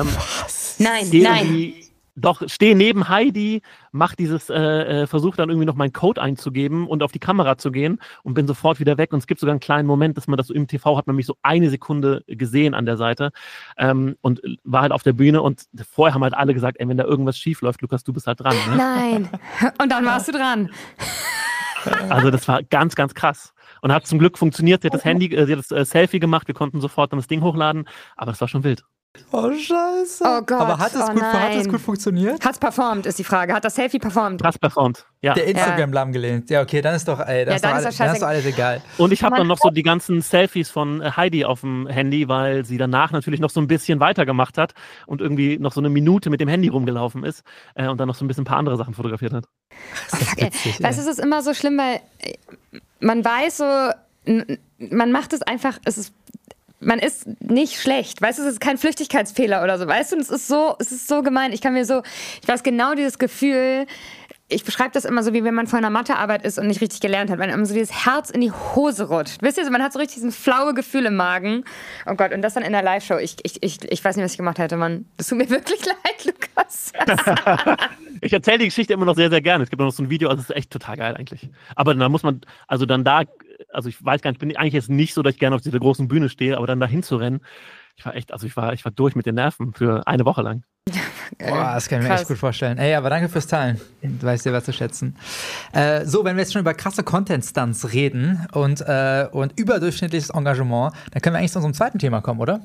Nein. Stehe neben Heidi, versuche dann irgendwie noch meinen Code einzugeben und auf die Kamera zu gehen und bin sofort wieder weg. Und es gibt sogar einen kleinen Moment, dass man das so im TV hat, man mich so eine Sekunde gesehen an der Seite und war halt auf der Bühne und vorher haben halt alle gesagt, ey, wenn da irgendwas schief läuft, Lukas, du bist halt dran. Ne? Nein. Und dann warst du dran. Also das war ganz, ganz krass. Und hat zum Glück funktioniert. Sie hat das Selfie gemacht, wir konnten sofort dann das Ding hochladen, aber das war schon wild. Oh, scheiße. Oh Gott. Aber hat es gut funktioniert? Hat's performt, ist die Frage. Hat das Selfie performt? Hat's performt, ja. Der Instagram lahmgelehnt. Ja, okay, dann ist doch, dann ist doch alles egal. Und ich habe dann noch so die ganzen Selfies von Heidi auf dem Handy, weil sie danach natürlich noch so ein bisschen weitergemacht hat und irgendwie noch so eine Minute mit dem Handy rumgelaufen ist und dann noch so ein bisschen ein paar andere Sachen fotografiert hat. Das ist witzig, weißt du, es ist immer so schlimm, weil man weiß so, man macht es einfach, man ist nicht schlecht, weißt du, es ist kein Flüchtigkeitsfehler oder so, weißt du, und es ist so gemein, ich weiß genau dieses Gefühl, ich beschreibe das immer so, wie wenn man vor einer Mathearbeit ist und nicht richtig gelernt hat, wenn einem so dieses Herz in die Hose rutscht, wisst ihr, so, man hat so richtig diesen flaue Gefühl im Magen, oh Gott, und das dann in der Live-Show, ich weiß nicht, was ich gemacht hätte, Mann, das tut mir wirklich leid, Lukas. Ich erzähle die Geschichte immer noch sehr, sehr gerne, es gibt noch so ein Video, also es ist echt total geil eigentlich, aber dann muss man, ich weiß gar nicht, bin eigentlich jetzt nicht so, dass ich gerne auf dieser großen Bühne stehe, aber dann da hinzurennen, ich war durch mit den Nerven für eine Woche lang. Boah, das kann ich mir echt gut vorstellen. Ey, aber danke fürs Teilen. Du weißt ja, was zu schätzen. So, wenn wir jetzt schon über krasse Content-Stunts reden und überdurchschnittliches Engagement, dann können wir eigentlich zu unserem zweiten Thema kommen, oder?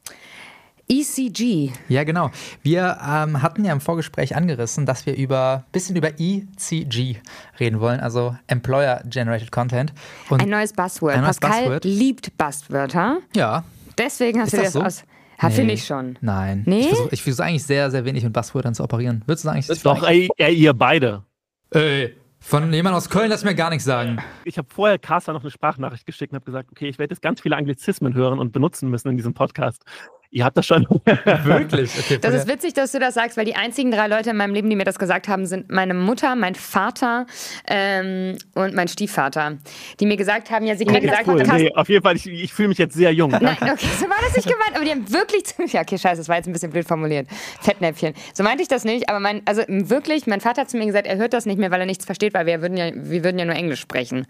ECG. Ja, genau. Wir hatten ja im Vorgespräch angerissen, dass wir ein bisschen über ECG reden wollen, also Employer Generated Content. Und ein neues Buzzword. Pascal liebt Buzzwörter. Ja. Deswegen hast du das aus. Nee. Finde ich schon. Nein. Nee? Ich versuche eigentlich sehr, sehr wenig mit Buzzwörtern zu operieren. Würdest du sagen, doch, ihr beide. Von jemandem aus Köln, lass mir gar nichts sagen. Ich habe vorher Carsten noch eine Sprachnachricht geschickt und habe gesagt, okay, ich werde jetzt ganz viele Anglizismen hören und benutzen müssen in diesem Podcast. Ihr habt das schon. Wirklich? Okay, das ist witzig, dass du das sagst, weil die einzigen 3 Leute in meinem Leben, die mir das gesagt haben, sind meine Mutter, mein Vater und mein Stiefvater. Die mir gesagt haben, ja, sie können gesagt cool. Nee, auf jeden Fall, ich fühle mich jetzt sehr jung. Nein, okay, so war das nicht gemeint, aber die haben wirklich, ja, okay, scheiße, das war jetzt ein bisschen blöd formuliert. Fettnäpfchen. So meinte ich das nicht, aber mein Vater hat zu mir gesagt, er hört das nicht mehr, weil er nichts versteht, weil wir würden ja nur Englisch sprechen.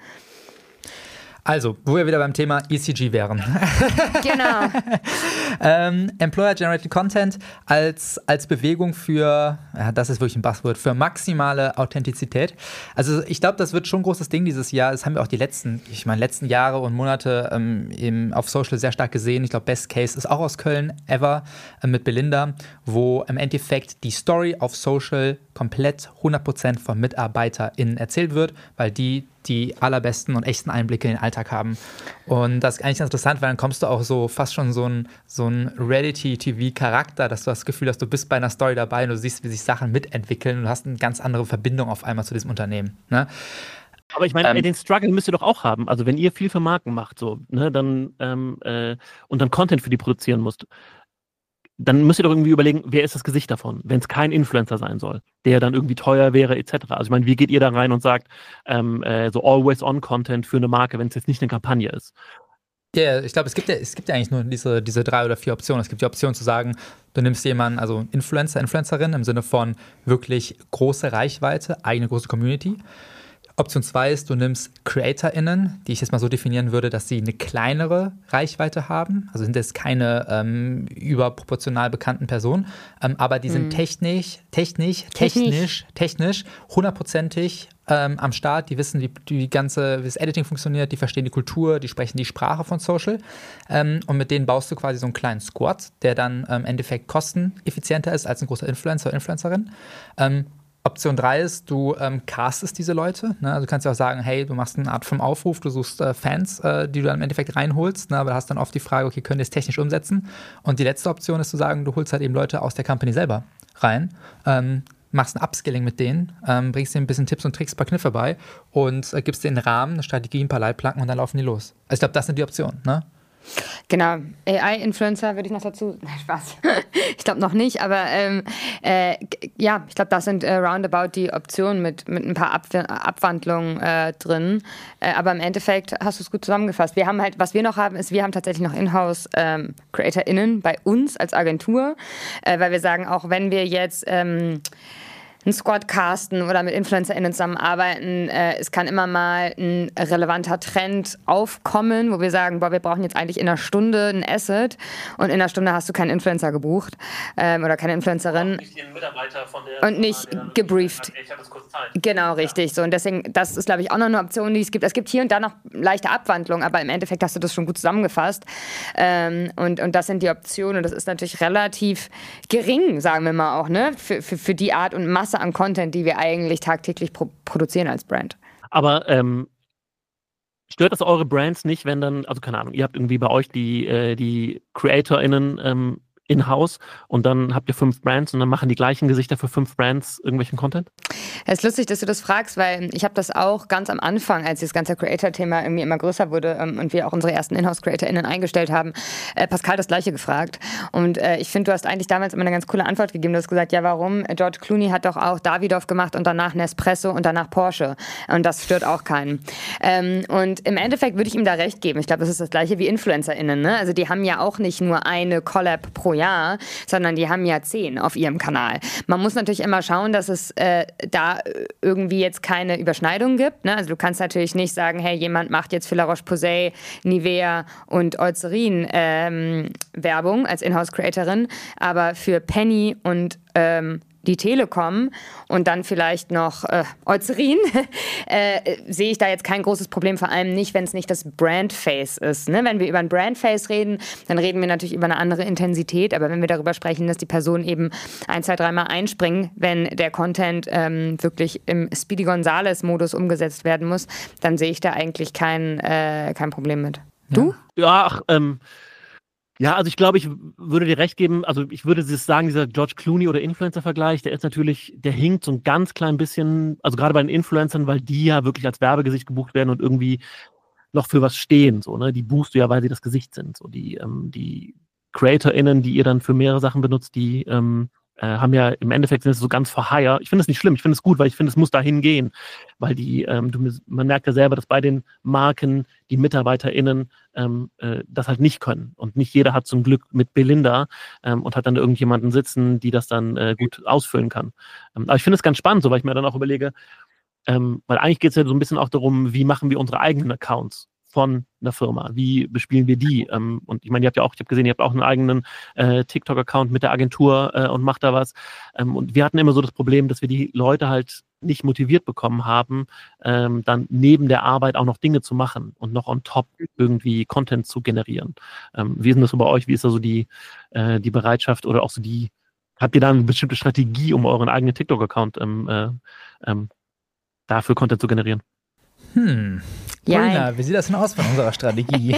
Also, wo wir wieder beim Thema ECG wären. Genau. Employer-Generated Content als Bewegung für, das ist wirklich ein Buzzword, für maximale Authentizität. Also ich glaube, das wird schon ein großes Ding dieses Jahr. Das haben wir auch die letzten Jahre und Monate auf Social sehr stark gesehen. Ich glaube, Best Case ist auch aus Köln, ever, mit Belinda, wo im Endeffekt die Story auf Social komplett 100% von MitarbeiterInnen erzählt wird, weil die allerbesten und echten Einblicke in den Alltag haben. Und das ist eigentlich ganz interessant, weil dann kommst du auch so fast schon so ein Reality-TV-Charakter, dass du das Gefühl hast, du bist bei einer Story dabei und du siehst, wie sich Sachen mitentwickeln und du hast eine ganz andere Verbindung auf einmal zu diesem Unternehmen. Ne? Aber ich meine, den Struggle müsst ihr doch auch haben. Also wenn ihr viel für Marken macht, so, ne, dann und dann Content für die produzieren müsst, dann müsst ihr doch irgendwie überlegen, wer ist das Gesicht davon, wenn es kein Influencer sein soll, der dann irgendwie teuer wäre, etc. Also ich meine, wie geht ihr da rein und sagt, so Always-On-Content für eine Marke, wenn es jetzt nicht eine Kampagne ist? Ja, ich glaube, es gibt ja eigentlich nur diese 3 oder 4 Optionen. Es gibt die Option zu sagen, du nimmst jemanden, also Influencerin im Sinne von wirklich große Reichweite, eigene große Community. Option 2 ist, du nimmst CreatorInnen, die ich jetzt mal so definieren würde, dass sie eine kleinere Reichweite haben. Also sind jetzt keine überproportional bekannten Personen, aber die sind technisch 100%ig am Start. Die wissen, wie das Editing funktioniert, die verstehen die Kultur, die sprechen die Sprache von Social. Und mit denen baust du quasi so einen kleinen Squad, der dann im Endeffekt kosteneffizienter ist als ein großer Influencer oder Influencerin. Option 3 ist, du castest diese Leute. Ne? Also du kannst ja auch sagen, hey, du machst eine Art von Aufruf, du suchst Fans, die du dann im Endeffekt reinholst, ne? Aber du hast dann oft die Frage, okay, können die es technisch umsetzen? Und die letzte Option ist zu sagen, du holst halt eben Leute aus der Company selber rein. machst ein Upskilling mit denen, bringst denen ein bisschen Tipps und Tricks, ein paar Kniffe bei und gibst denen einen Rahmen, eine Strategie, ein paar Leitplanken und dann laufen die los. Also ich glaube, das sind die Optionen, ne? Genau, AI-Influencer würde ich noch dazu, nein, Spaß, ich glaube noch nicht, aber ja, ich glaube, das sind roundabout die Optionen mit ein paar Abwandlungen drin, aber im Endeffekt hast du es gut zusammengefasst. Wir haben halt, was wir noch haben, ist, wir haben tatsächlich noch Inhouse CreatorInnen bei uns als Agentur, weil wir sagen, auch wenn wir jetzt einen Squad casten oder mit InfluencerInnen zusammenarbeiten. Es kann immer mal ein relevanter Trend aufkommen, wo wir sagen, boah, wir brauchen jetzt eigentlich in einer Stunde ein Asset und in einer Stunde hast du keinen Influencer gebucht oder keine Influencerin. Nicht den Mitarbeiter von der und nicht gebrieft. Ich habe das kurz Zeit. Genau, richtig. So, und deswegen, das ist, glaube ich, auch noch eine Option, die es gibt. Es gibt hier und da noch leichte Abwandlungen, aber im Endeffekt hast du das schon gut zusammengefasst. Und das sind die Optionen und das ist natürlich relativ gering, sagen wir mal auch, ne? Für die Art und Masse an Content, die wir eigentlich tagtäglich produzieren als Brand. Aber stört das eure Brands nicht, wenn dann, also keine Ahnung, ihr habt irgendwie bei euch die CreatorInnen in-house und dann habt ihr 5 Brands und dann machen die gleichen Gesichter für 5 Brands irgendwelchen Content? Es ist lustig, dass du das fragst, weil ich habe das auch ganz am Anfang, als das ganze Creator-Thema irgendwie immer größer wurde und wir auch unsere ersten Inhouse-CreatorInnen eingestellt haben, Pascal das Gleiche gefragt. Und ich finde, du hast eigentlich damals immer eine ganz coole Antwort gegeben. Du hast gesagt, ja warum? George Clooney hat doch auch Davidoff gemacht und danach Nespresso und danach Porsche. Und das stört auch keinen. Und im Endeffekt würde ich ihm da recht geben. Ich glaube, das ist das Gleiche wie InfluencerInnen. Ne? Also die haben ja auch nicht nur eine Collab pro Jahr, sondern die haben ja 10 auf ihrem Kanal. Man muss natürlich immer schauen, dass es da irgendwie jetzt keine Überschneidung gibt. Ne? Also du kannst natürlich nicht sagen, hey, jemand macht jetzt für La Roche-Posay, Nivea und Eucerin Werbung als Inhouse-Creatorin, aber für Penny und die Telekom und dann vielleicht noch Eucerin, sehe ich da jetzt kein großes Problem, vor allem nicht, wenn es nicht das Brandface ist. Ne? Wenn wir über ein Brandface reden, dann reden wir natürlich über eine andere Intensität, aber wenn wir darüber sprechen, dass die Personen eben 1, 2, 3 Mal einspringen, wenn der Content wirklich im Speedy Gonzales-Modus umgesetzt werden muss, dann sehe ich da eigentlich kein Problem mit. Ja. Du? Ja, ja, also ich glaube, ich würde dir recht geben, also ich würde sagen, dieser George Clooney oder Influencer-Vergleich, der ist natürlich, der hinkt so ein ganz klein bisschen, also gerade bei den Influencern, weil die ja wirklich als Werbegesicht gebucht werden und irgendwie noch für was stehen, so, ne, die buchst du ja, weil sie das Gesicht sind, so, die CreatorInnen, die ihr dann für mehrere Sachen benutzt, die haben ja im Endeffekt sind es so ganz for hire. Ich finde es nicht schlimm, ich finde es gut, weil ich finde, es muss dahin gehen, weil man merkt ja selber, dass bei den Marken die MitarbeiterInnen das halt nicht können und nicht jeder hat zum Glück mit Belinda und hat dann irgendjemanden sitzen, die das dann gut ausfüllen kann. Aber ich finde es ganz spannend, so, weil ich mir dann auch überlege, weil eigentlich geht es ja so ein bisschen auch darum, wie machen wir unsere eigenen Accounts von einer Firma, wie bespielen wir die? Und ich meine, ich habe gesehen, ihr habt auch einen eigenen TikTok-Account mit der Agentur und macht da was. Und wir hatten immer so das Problem, dass wir die Leute halt nicht motiviert bekommen haben, dann neben der Arbeit auch noch Dinge zu machen und noch on top irgendwie Content zu generieren. Wie ist denn das so bei euch? Wie ist da so die Bereitschaft oder auch so habt ihr da eine bestimmte Strategie, um euren eigenen TikTok-Account dafür Content zu generieren? Paulina, wie sieht das denn aus von unserer Strategie?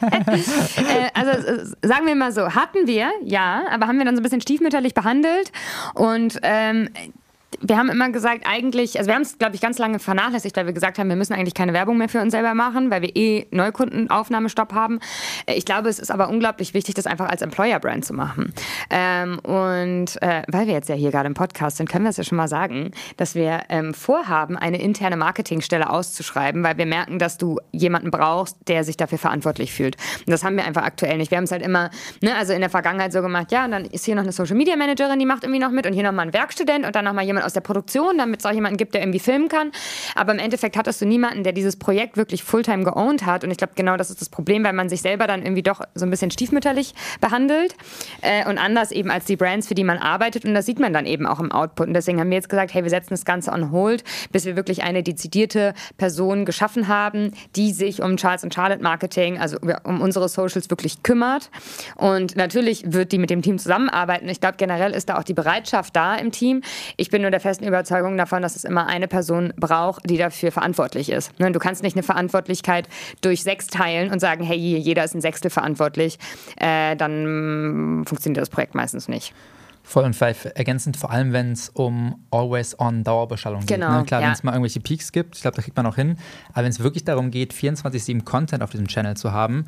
Also sagen wir mal so, hatten wir, ja, aber haben wir dann so ein bisschen stiefmütterlich behandelt und wir haben immer gesagt, eigentlich, also wir haben es, glaube ich, ganz lange vernachlässigt, weil wir gesagt haben, wir müssen eigentlich keine Werbung mehr für uns selber machen, weil wir Neukundenaufnahmestopp haben. Ich glaube, es ist aber unglaublich wichtig, das einfach als Employer-Brand zu machen. Und weil wir jetzt ja hier gerade im Podcast sind, können wir es ja schon mal sagen, dass wir vorhaben, eine interne Marketingstelle auszuschreiben, weil wir merken, dass du jemanden brauchst, der sich dafür verantwortlich fühlt. Und das haben wir einfach aktuell nicht. Wir haben es halt immer, ne, also in der Vergangenheit so gemacht, ja, und dann ist hier noch eine Social-Media-Managerin, die macht irgendwie noch mit und hier nochmal ein Werkstudent und dann nochmal jemand aus der Produktion, damit es auch jemanden gibt, der irgendwie filmen kann. Aber im Endeffekt hattest du niemanden, der dieses Projekt wirklich Fulltime geowned hat. Und ich glaube, genau das ist das Problem, weil man sich selber dann irgendwie doch so ein bisschen stiefmütterlich behandelt und anders eben als die Brands, für die man arbeitet. Und das sieht man dann eben auch im Output. Und deswegen haben wir jetzt gesagt, hey, wir setzen das Ganze on hold, bis wir wirklich eine dezidierte Person geschaffen haben, die sich um Charles & Charlotte Marketing, also um unsere Socials wirklich kümmert. Und natürlich wird die mit dem Team zusammenarbeiten. Ich glaube, generell ist da auch die Bereitschaft da im Team. Ich bin nur der festen Überzeugung davon, dass es immer eine Person braucht, die dafür verantwortlich ist. Du kannst nicht eine Verantwortlichkeit durch 6 teilen und sagen, hey, jeder ist ein Sechstel verantwortlich. Dann funktioniert das Projekt meistens nicht. Voll und vielleicht ergänzend, vor allem wenn es um Always-on-Dauerbeschallung geht. Ne? Klar, wenn es mal irgendwelche Peaks gibt, ich glaube, da kriegt man auch hin. Aber wenn es wirklich darum geht, 24/7 Content auf diesem Channel zu haben,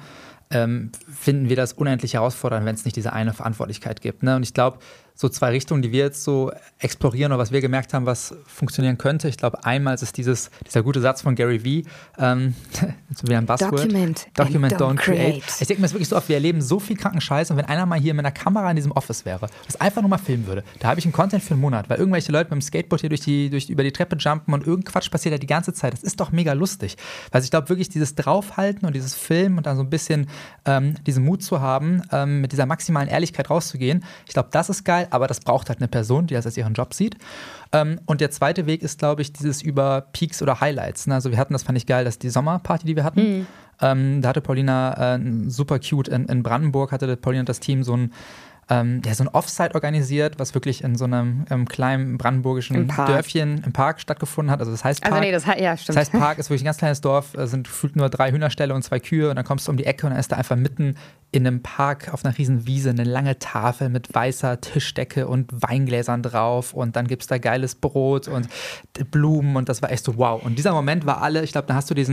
finden wir das unendlich herausfordernd, wenn es nicht diese eine Verantwortlichkeit gibt. Ne? Und ich glaube, so 2 Richtungen, die wir jetzt so explorieren oder was wir gemerkt haben, was funktionieren könnte. Ich glaube, einmal ist es dieser gute Satz von Gary Vee, so wie ein Buzzword. Document, don't create. Ich denke mir das wirklich so oft, wir erleben so viel kranken Scheiß und wenn einer mal hier mit einer Kamera in diesem Office wäre, das einfach nur mal filmen würde, da habe ich einen Content für einen Monat, weil irgendwelche Leute mit dem Skateboard hier über die Treppe jumpen und irgendein Quatsch passiert ja die ganze Zeit. Das ist doch mega lustig. Also ich glaube wirklich, dieses Draufhalten und dieses Filmen und dann so ein bisschen diesen Mut zu haben, mit dieser maximalen Ehrlichkeit rauszugehen, ich glaube, das ist geil, aber das braucht halt eine Person, die das als ihren Job sieht. Und der zweite Weg ist, glaube ich, dieses über Peaks oder Highlights. Ne? Also wir hatten, das fand ich geil, das ist die Sommerparty, die wir hatten. Da hatte Paulina super cute in Brandenburg, hatte Paulina und das Team so ein Offsite organisiert, was wirklich in so einem kleinen brandenburgischen Dörfchen im Park stattgefunden hat. Also das heißt Park. Stimmt. Das heißt Park ist wirklich ein ganz kleines Dorf, sind gefühlt nur 3 Hühnerställe und 2 Kühe und dann kommst du um die Ecke und dann ist da einfach mitten in einem Park auf einer riesen Wiese eine lange Tafel mit weißer Tischdecke und Weingläsern drauf und dann gibt's da geiles Brot und Blumen und das war echt so wow. Und dieser Moment war ich glaube, da hast du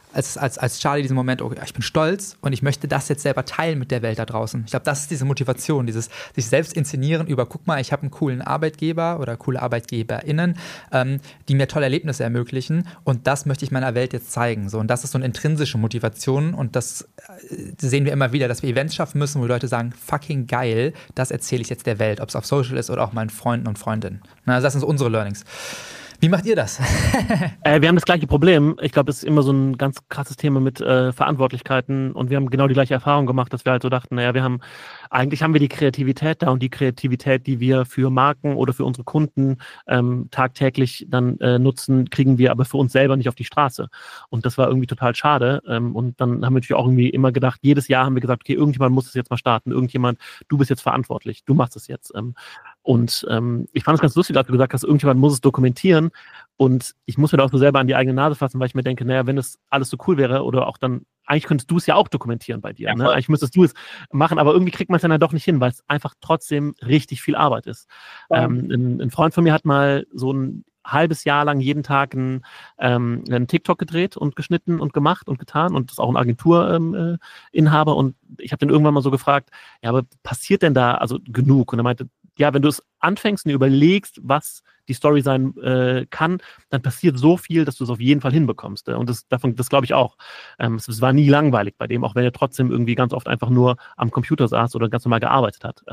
als Charlie diesen Moment, okay, ich bin stolz und ich möchte das jetzt selber teilen mit der Welt da draußen. Ich glaube, das ist diese Motivation, dieses sich selbst inszenieren über, guck mal, ich habe einen coolen Arbeitgeber oder coole ArbeitgeberInnen, die mir tolle Erlebnisse ermöglichen und das möchte ich meiner Welt jetzt zeigen. So, und das ist so eine intrinsische Motivation und das sehen wir immer wieder, dass wir Events schaffen müssen, wo Leute sagen, fucking geil, das erzähle ich jetzt der Welt, ob es auf Social ist oder auch meinen Freunden und Freundinnen. Also das sind so unsere Learnings. Wie macht ihr das? Wir haben das gleiche Problem. Ich glaube, es ist immer so ein ganz krasses Thema mit Verantwortlichkeiten und wir haben genau die gleiche Erfahrung gemacht, dass wir halt so dachten, eigentlich haben wir die Kreativität da und die Kreativität, die wir für Marken oder für unsere Kunden tagtäglich dann nutzen, kriegen wir aber für uns selber nicht auf die Straße. Und das war irgendwie total schade. Und dann haben wir natürlich auch irgendwie immer gedacht, jedes Jahr haben wir gesagt, okay, irgendjemand muss es jetzt mal starten, du bist jetzt verantwortlich, du machst es jetzt. Und ich fand es ganz lustig, als du gesagt hast, irgendjemand muss es dokumentieren. Und ich muss mir da auch so selber an die eigene Nase fassen, weil ich mir denke, wenn es alles so cool wäre oder auch dann, eigentlich könntest du es ja auch dokumentieren bei dir. Ne? Eigentlich müsstest du es machen, aber irgendwie kriegt man es dann doch nicht hin, weil es einfach trotzdem richtig viel Arbeit ist. Ein Freund von mir hat mal so ein halbes Jahr lang jeden Tag einen TikTok gedreht und geschnitten und gemacht und getan und das ist auch ein Agenturinhaber und ich habe den irgendwann mal so gefragt, aber passiert denn da also genug? Und er meinte, wenn du es anfängst und überlegst, was die Story sein kann, dann passiert so viel, dass du es auf jeden Fall hinbekommst. Und das glaube ich auch. Es war nie langweilig bei dem, auch wenn er trotzdem irgendwie ganz oft einfach nur am Computer saß oder ganz normal gearbeitet hat.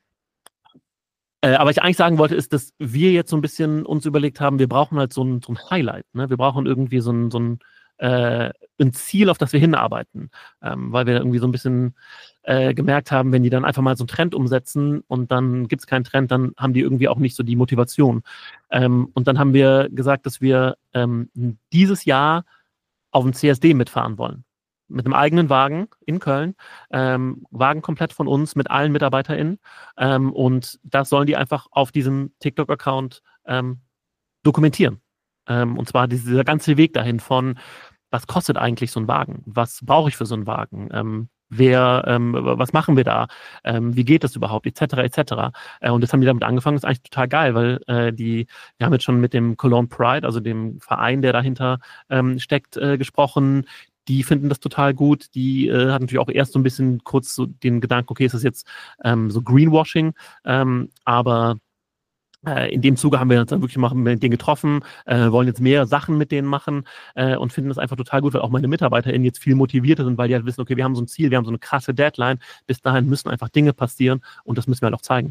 Aber ich eigentlich sagen wollte, ist, dass wir jetzt so ein bisschen uns überlegt haben, wir brauchen halt so ein Highlight. Ne? Wir brauchen irgendwie so ein Ziel, auf das wir hinarbeiten. Weil wir irgendwie so ein bisschen gemerkt haben, wenn die dann einfach mal so einen Trend umsetzen und dann gibt es keinen Trend, dann haben die irgendwie auch nicht so die Motivation. Und dann haben wir gesagt, dass wir dieses Jahr auf dem CSD mitfahren wollen. Mit einem eigenen Wagen in Köln, Wagen komplett von uns mit allen MitarbeiterInnen und das sollen die einfach auf diesem TikTok-Account dokumentieren. Und zwar dieser ganze Weg dahin von, was kostet eigentlich so ein Wagen? Was brauche ich für so einen Wagen? Was machen wir da? Wie geht das überhaupt? Etc. Und jetzt haben die damit angefangen, das ist eigentlich total geil, weil wir haben jetzt schon mit dem Cologne Pride, also dem Verein, der dahinter steckt, gesprochen. Die finden das total gut. Die hatten natürlich auch erst so ein bisschen kurz so den Gedanken, okay, ist das jetzt so Greenwashing? Aber in dem Zuge haben wir uns dann wirklich mal mit denen getroffen, wollen jetzt mehr Sachen mit denen machen und finden das einfach total gut, weil auch meine MitarbeiterInnen jetzt viel motivierter sind, weil die halt wissen, okay, wir haben so ein Ziel, wir haben so eine krasse Deadline. Bis dahin müssen einfach Dinge passieren und das müssen wir halt auch zeigen.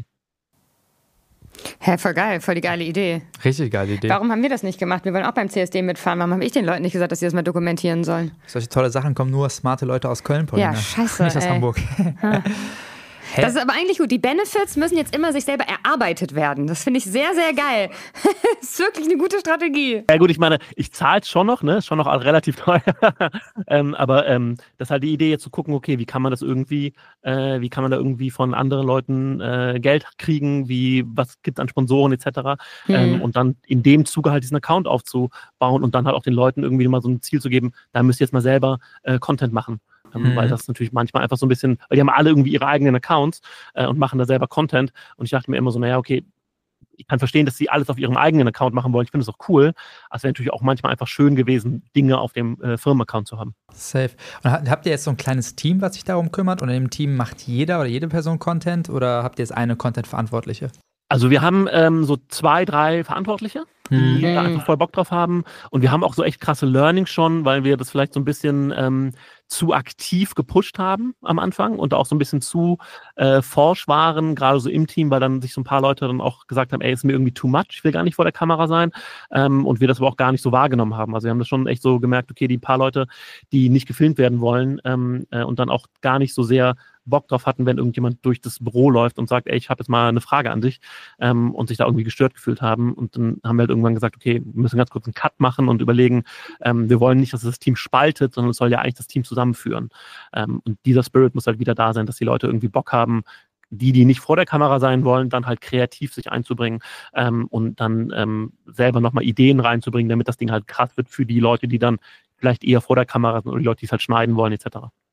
Voll geil, voll die geile Idee. Richtig geile Idee. Warum haben wir das nicht gemacht? Wir wollen auch beim CSD mitfahren. Warum habe ich den Leuten nicht gesagt, dass sie das mal dokumentieren sollen? Solche tolle Sachen kommen nur smarte Leute aus Köln, Paulina. Ja, scheiße, nicht aus Hamburg. Das ist aber eigentlich gut. Die Benefits müssen jetzt immer sich selber erarbeitet werden. Das finde ich sehr, sehr geil. Das ist wirklich eine gute Strategie. Ja gut, ich meine, ich zahle es schon noch, ne? Ist schon noch relativ teuer. Aber das ist halt die Idee, jetzt zu gucken, okay, wie kann man da irgendwie von anderen Leuten Geld kriegen, was gibt es an Sponsoren etc. Und dann in dem Zuge halt diesen Account aufzubauen und dann halt auch den Leuten irgendwie mal so ein Ziel zu geben, da müsst ihr jetzt mal selber Content machen. Weil das natürlich manchmal einfach so ein bisschen, weil die haben alle irgendwie ihre eigenen Accounts und machen da selber Content. Und ich dachte mir immer so, naja, okay, ich kann verstehen, dass sie alles auf ihrem eigenen Account machen wollen. Ich finde es auch cool. Aber es wäre natürlich auch manchmal einfach schön gewesen, Dinge auf dem Firmenaccount zu haben. Safe. Und habt ihr jetzt so ein kleines Team, was sich darum kümmert? Und in dem Team macht jeder oder jede Person Content? Oder habt ihr jetzt eine Content-Verantwortliche? Also wir haben so 2, 3 Verantwortliche, die da einfach voll Bock drauf haben. Und wir haben auch so echt krasse Learnings schon, weil wir das vielleicht so ein bisschen zu aktiv gepusht haben am Anfang und auch so ein bisschen zu forsch waren, gerade so im Team, weil dann sich so ein paar Leute dann auch gesagt haben, ey, ist mir irgendwie too much, ich will gar nicht vor der Kamera sein. Und wir das aber auch gar nicht so wahrgenommen haben. Also wir haben das schon echt so gemerkt, okay, die paar Leute, die nicht gefilmt werden wollen und dann auch gar nicht so sehr Bock drauf hatten, wenn irgendjemand durch das Büro läuft und sagt, ey, ich habe jetzt mal eine Frage an dich und sich da irgendwie gestört gefühlt haben. Und dann haben wir halt irgendwann gesagt, okay, wir müssen ganz kurz einen Cut machen und überlegen, wir wollen nicht, dass das Team spaltet, sondern es soll ja eigentlich das Team zusammenführen. Und dieser Spirit muss halt wieder da sein, dass die Leute irgendwie Bock haben, die nicht vor der Kamera sein wollen, dann halt kreativ sich einzubringen und dann selber nochmal Ideen reinzubringen, damit das Ding halt krass wird für die Leute, die dann vielleicht eher vor der Kamera sind oder die Leute, die es halt schneiden wollen, etc.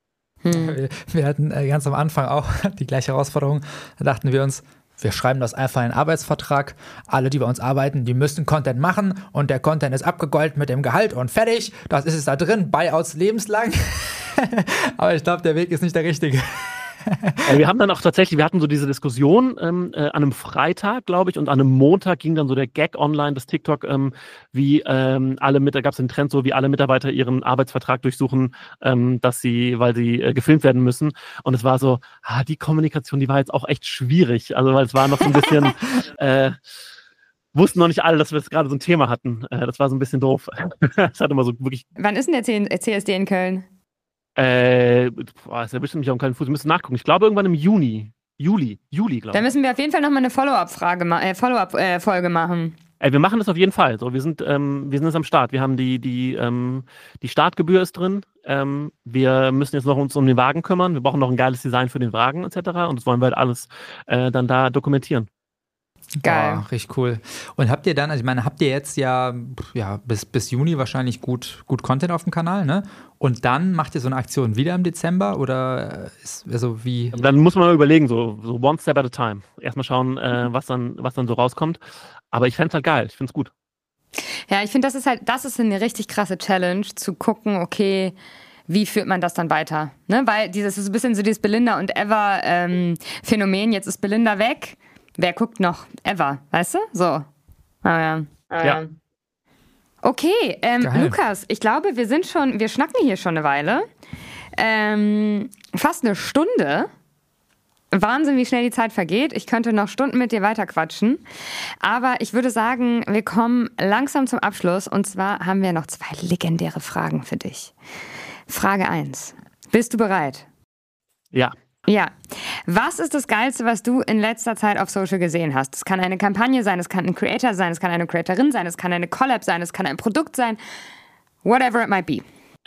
Wir hatten ganz am Anfang auch die gleiche Herausforderung. Da dachten wir uns, wir schreiben das einfach in den Arbeitsvertrag. Alle, die bei uns arbeiten, die müssen Content machen und der Content ist abgegolten mit dem Gehalt und fertig. Das ist es da drin, Buyouts lebenslang. Aber ich glaube, der Weg ist nicht der richtige. Wir haben dann auch tatsächlich, wir hatten so diese Diskussion an einem Freitag, glaube ich, und an einem Montag ging dann so der Gag online, das TikTok, da gab es den Trend so, wie alle Mitarbeiter ihren Arbeitsvertrag durchsuchen, weil sie gefilmt werden müssen. Und es war so, die Kommunikation, die war jetzt auch echt schwierig. Also, weil es war noch so ein bisschen, wussten noch nicht alle, dass wir jetzt gerade so ein Thema hatten. Das war so ein bisschen doof. Das hat immer so wirklich. Wann ist denn der CSD in Köln? Ist ja bestimmt nicht auf dem kalten Fuß. Wir müssen nachgucken. Ich glaube irgendwann im Juli, glaube ich. Da müssen wir auf jeden Fall nochmal eine Follow-up-Folge machen. Wir machen das auf jeden Fall. So, wir sind jetzt am Start. Wir haben die Startgebühr ist drin. Wir müssen jetzt noch uns um den Wagen kümmern. Wir brauchen noch ein geiles Design für den Wagen etc. Und das wollen wir halt alles dann da dokumentieren. Geil. Oh, richtig cool. Und habt ihr dann, also ich meine, habt ihr jetzt ja bis Juni wahrscheinlich gut Content auf dem Kanal, ne? Und dann macht ihr so eine Aktion wieder im Dezember oder wie? Dann muss man mal überlegen, so one step at a time. Erstmal schauen, was dann so rauskommt. Aber ich fände es halt geil, ich finde es gut. Ja, ich finde, das ist eine richtig krasse Challenge, zu gucken, okay, wie führt man das dann weiter? Ne? Weil das ist ein bisschen so dieses Belinda und Eva Phänomen, jetzt ist Belinda weg. Wer guckt noch? Ever, weißt du? So. Ja. Okay, Lukas, ich glaube, wir schnacken hier schon eine Weile. Fast eine Stunde. Wahnsinn, wie schnell die Zeit vergeht. Ich könnte noch Stunden mit dir weiterquatschen. Aber ich würde sagen, wir kommen langsam zum Abschluss. Und zwar haben wir noch 2 legendäre Fragen für dich. Frage 1. Bist du bereit? Ja. Ja. Was ist das Geilste, was du in letzter Zeit auf Social gesehen hast? Es kann eine Kampagne sein, es kann ein Creator sein, es kann eine Creatorin sein, es kann eine Collab sein, es kann ein Produkt sein. Whatever it might be.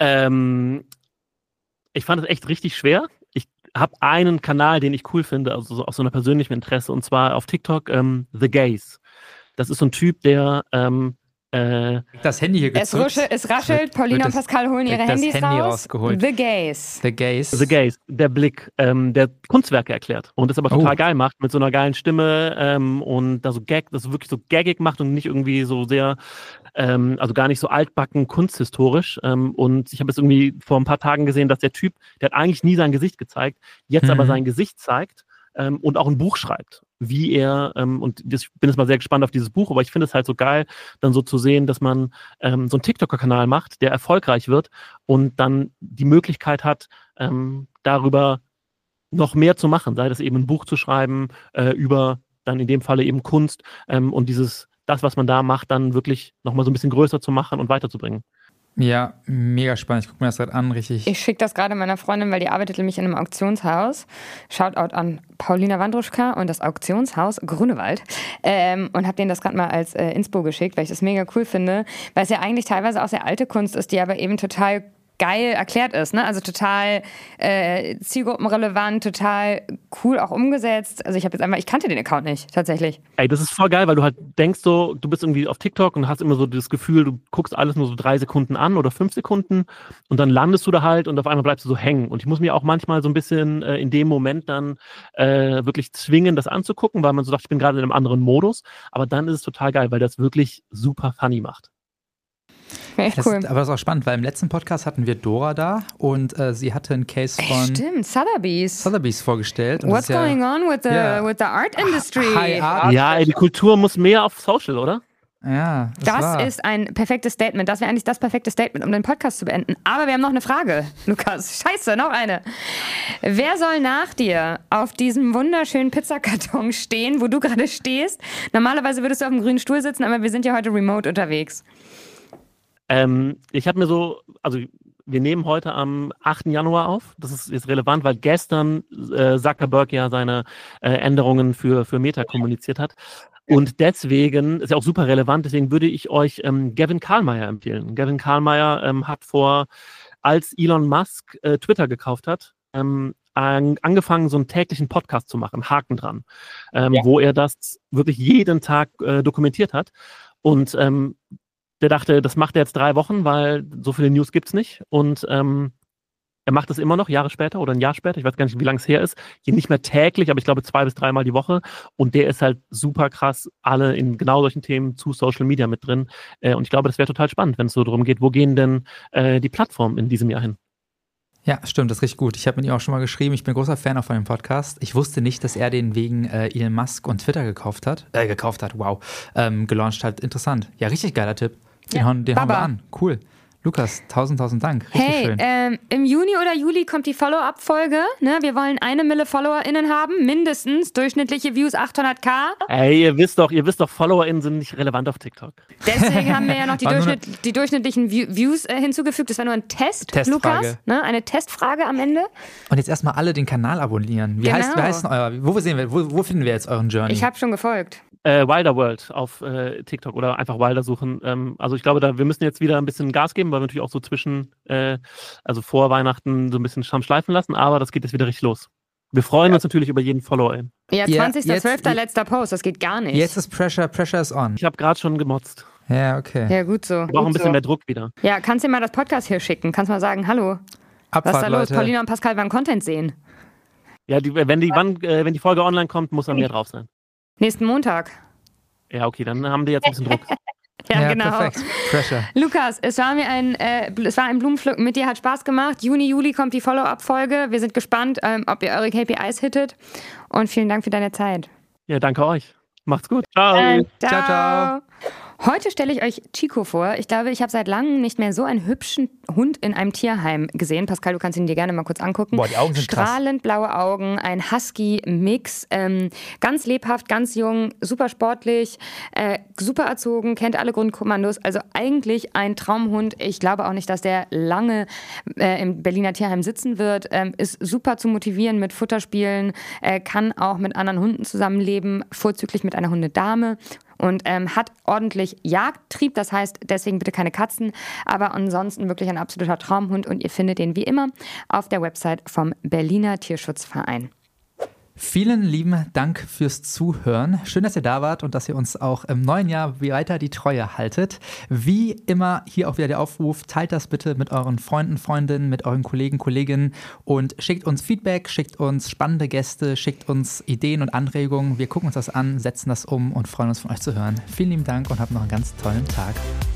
Ich fand es echt richtig schwer. Ich habe einen Kanal, den ich cool finde, also so aus so einer persönlichen Interesse, und zwar auf TikTok, The Gaze. Das ist so ein Typ, der das Handy hier gezückt. Es raschelt, Paulina und Pascal holen ihre Handys rausgeholt. The Gaze, der Blick, der Kunstwerke erklärt und das aber total geil macht, mit so einer geilen Stimme und das wirklich so gaggig macht und nicht irgendwie so sehr, also gar nicht so altbacken kunsthistorisch. Und ich habe jetzt irgendwie vor ein paar Tagen gesehen, dass der Typ, der hat eigentlich nie sein Gesicht gezeigt, jetzt aber sein Gesicht zeigt und auch ein Buch schreibt. Wie er, und ich bin jetzt mal sehr gespannt auf dieses Buch, aber ich finde es halt so geil, dann so zu sehen, dass man so einen TikToker-Kanal macht, der erfolgreich wird und dann die Möglichkeit hat, darüber noch mehr zu machen, sei das eben ein Buch zu schreiben, über dann in dem Falle eben Kunst und das, was man da macht, dann wirklich nochmal so ein bisschen größer zu machen und weiterzubringen. Ja, mega spannend. Ich gucke mir das gerade an, richtig. Ich schicke das gerade meiner Freundin, weil die arbeitet nämlich in einem Auktionshaus. Shoutout an Paulina Wandruschka und das Auktionshaus Grunewald. Und habe denen das gerade mal als Inspo geschickt, weil ich das mega cool finde, weil es ja eigentlich teilweise auch sehr alte Kunst ist, die aber eben total geil erklärt ist, ne? Also total zielgruppenrelevant, total cool auch umgesetzt. Also ich kannte den Account nicht, tatsächlich. Ey, das ist voll geil, weil du halt denkst so, du bist irgendwie auf TikTok und hast immer so das Gefühl, du guckst alles nur so 3 Sekunden an oder 5 Sekunden und dann landest du da halt und auf einmal bleibst du so hängen. Und ich muss mir auch manchmal so ein bisschen in dem Moment dann wirklich zwingen, das anzugucken, weil man so sagt, ich bin gerade in einem anderen Modus. Aber dann ist es total geil, weil das wirklich super funny macht. Echt cool. Aber das ist auch spannend, weil im letzten Podcast hatten wir Dora da und sie hatte einen Case von Stimmt, Sotheby's vorgestellt. What's going on with the art industry? High Art. Ja, die Kultur muss mehr auf Social, oder? Ja, das ist ein perfektes Statement. Das wäre eigentlich das perfekte Statement, um den Podcast zu beenden. Aber wir haben noch eine Frage, Lukas. Scheiße, noch eine. Wer soll nach dir auf diesem wunderschönen Pizzakarton stehen, wo du gerade stehst? Normalerweise würdest du auf dem grünen Stuhl sitzen, aber wir sind ja heute remote unterwegs. Ich habe mir wir nehmen heute am 8. Januar auf. Das ist jetzt relevant, weil gestern Zuckerberg ja seine Änderungen für Meta kommuniziert hat. Und deswegen, ist ja auch super relevant, deswegen würde ich euch Gavin Karlmeyer empfehlen. Gavin Karlmeyer hat als Elon Musk Twitter gekauft hat, angefangen, so einen täglichen Podcast zu machen, Haken dran, wo er das wirklich jeden Tag dokumentiert hat. Und der dachte, das macht er jetzt 3 Wochen, weil so viele News gibt's nicht. Und er macht es immer noch, Jahre später oder ein Jahr später. Ich weiß gar nicht, wie lange es her ist. Hier nicht mehr täglich, aber ich glaube 2 bis 3 Mal die Woche. Und der ist halt super krass, alle in genau solchen Themen zu Social Media mit drin. Und ich glaube, das wäre total spannend, wenn es so darum geht, wo gehen denn die Plattformen in diesem Jahr hin? Ja, stimmt, das ist richtig gut. Ich habe mit ihm auch schon mal geschrieben, ich bin großer Fan auch von dem Podcast. Ich wusste nicht, dass er den wegen Elon Musk und Twitter gelauncht hat. Interessant. Ja, richtig geiler Tipp. Den hauen wir an. Cool. Lukas, tausend Dank. Richtig schön. Im Juni oder Juli kommt die Follow-up-Folge. Ne? Wir wollen 1 Mille FollowerInnen haben, mindestens. Durchschnittliche Views 800.000. Ey, ihr wisst doch, FollowerInnen sind nicht relevant auf TikTok. Deswegen haben wir ja noch die durchschnittlichen Views hinzugefügt. Das war nur ein Test, Lukas. Ne? Eine Testfrage am Ende. Und jetzt erstmal alle den Kanal abonnieren. Wie heißt denn euer? Wo finden wir jetzt euren Journey? Ich habe schon gefolgt. Wilder World auf TikTok oder einfach Wilder suchen. Also ich glaube, wir müssen jetzt wieder ein bisschen Gas geben, weil wir natürlich auch so also vor Weihnachten so ein bisschen schleifen lassen, aber das geht jetzt wieder richtig los. Wir freuen uns natürlich über jeden Follower. Ja, 20.12. letzter Post, das geht gar nicht. Jetzt ist Pressure is on. Ich habe gerade schon gemotzt. Ja, okay. Ja, gut so. Wir brauchen ein bisschen mehr Druck wieder. Ja, kannst du dir mal das Podcast hier schicken? Kannst mal sagen, hallo. Abfahrt, was ist da los? Leute. Paulina und Pascal wollen Content sehen. Ja, wenn die Folge online kommt, muss da mehr drauf sein. Nächsten Montag. Ja, okay, dann haben die jetzt ein bisschen Druck. Ja, genau. Perfekt. Pressure. Lukas, es war ein Blumenpflücken. Mit dir hat Spaß gemacht. Juni, Juli kommt die Follow-up-Folge. Wir sind gespannt, ob ihr eure KPIs hittet. Und vielen Dank für deine Zeit. Ja, danke euch. Macht's gut. Ciao. Ciao. Heute stelle ich euch Chico vor. Ich glaube, ich habe seit langem nicht mehr so einen hübschen Hund in einem Tierheim gesehen. Pascal, du kannst ihn dir gerne mal kurz angucken. Boah, die Augen sind strahlend blaue Augen, ein Husky-Mix, ganz lebhaft, ganz jung, super sportlich, super erzogen, kennt alle Grundkommandos. Also eigentlich ein Traumhund. Ich glaube auch nicht, dass der lange im Berliner Tierheim sitzen wird. Ist super zu motivieren mit Futterspielen, kann auch mit anderen Hunden zusammenleben, vorzüglich mit einer Hundedame. Und hat ordentlich Jagdtrieb, das heißt deswegen bitte keine Katzen, aber ansonsten wirklich ein absoluter Traumhund und ihr findet den wie immer auf der Website vom Berliner Tierschutzverein. Vielen lieben Dank fürs Zuhören. Schön, dass ihr da wart und dass ihr uns auch im neuen Jahr weiter die Treue haltet. Wie immer hier auch wieder der Aufruf, teilt das bitte mit euren Freunden, Freundinnen, mit euren Kollegen, Kolleginnen und schickt uns Feedback, schickt uns spannende Gäste, schickt uns Ideen und Anregungen. Wir gucken uns das an, setzen das um und freuen uns von euch zu hören. Vielen lieben Dank und habt noch einen ganz tollen Tag.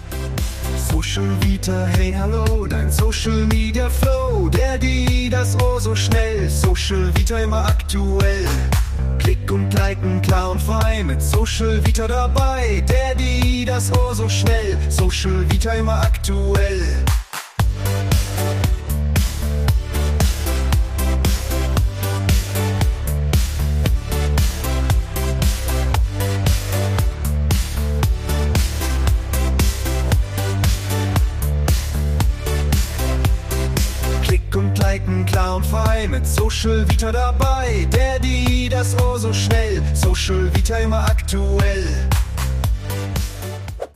Social Vita, hey hallo, dein Social Media Flow, das so schnell, Social Vita immer aktuell. Klick und liken, klar und fein, mit Social Vita dabei, das so schnell, Social Vita immer aktuell. Klar und fein, mit Social Vita dabei, das so schnell, Social Vita immer aktuell.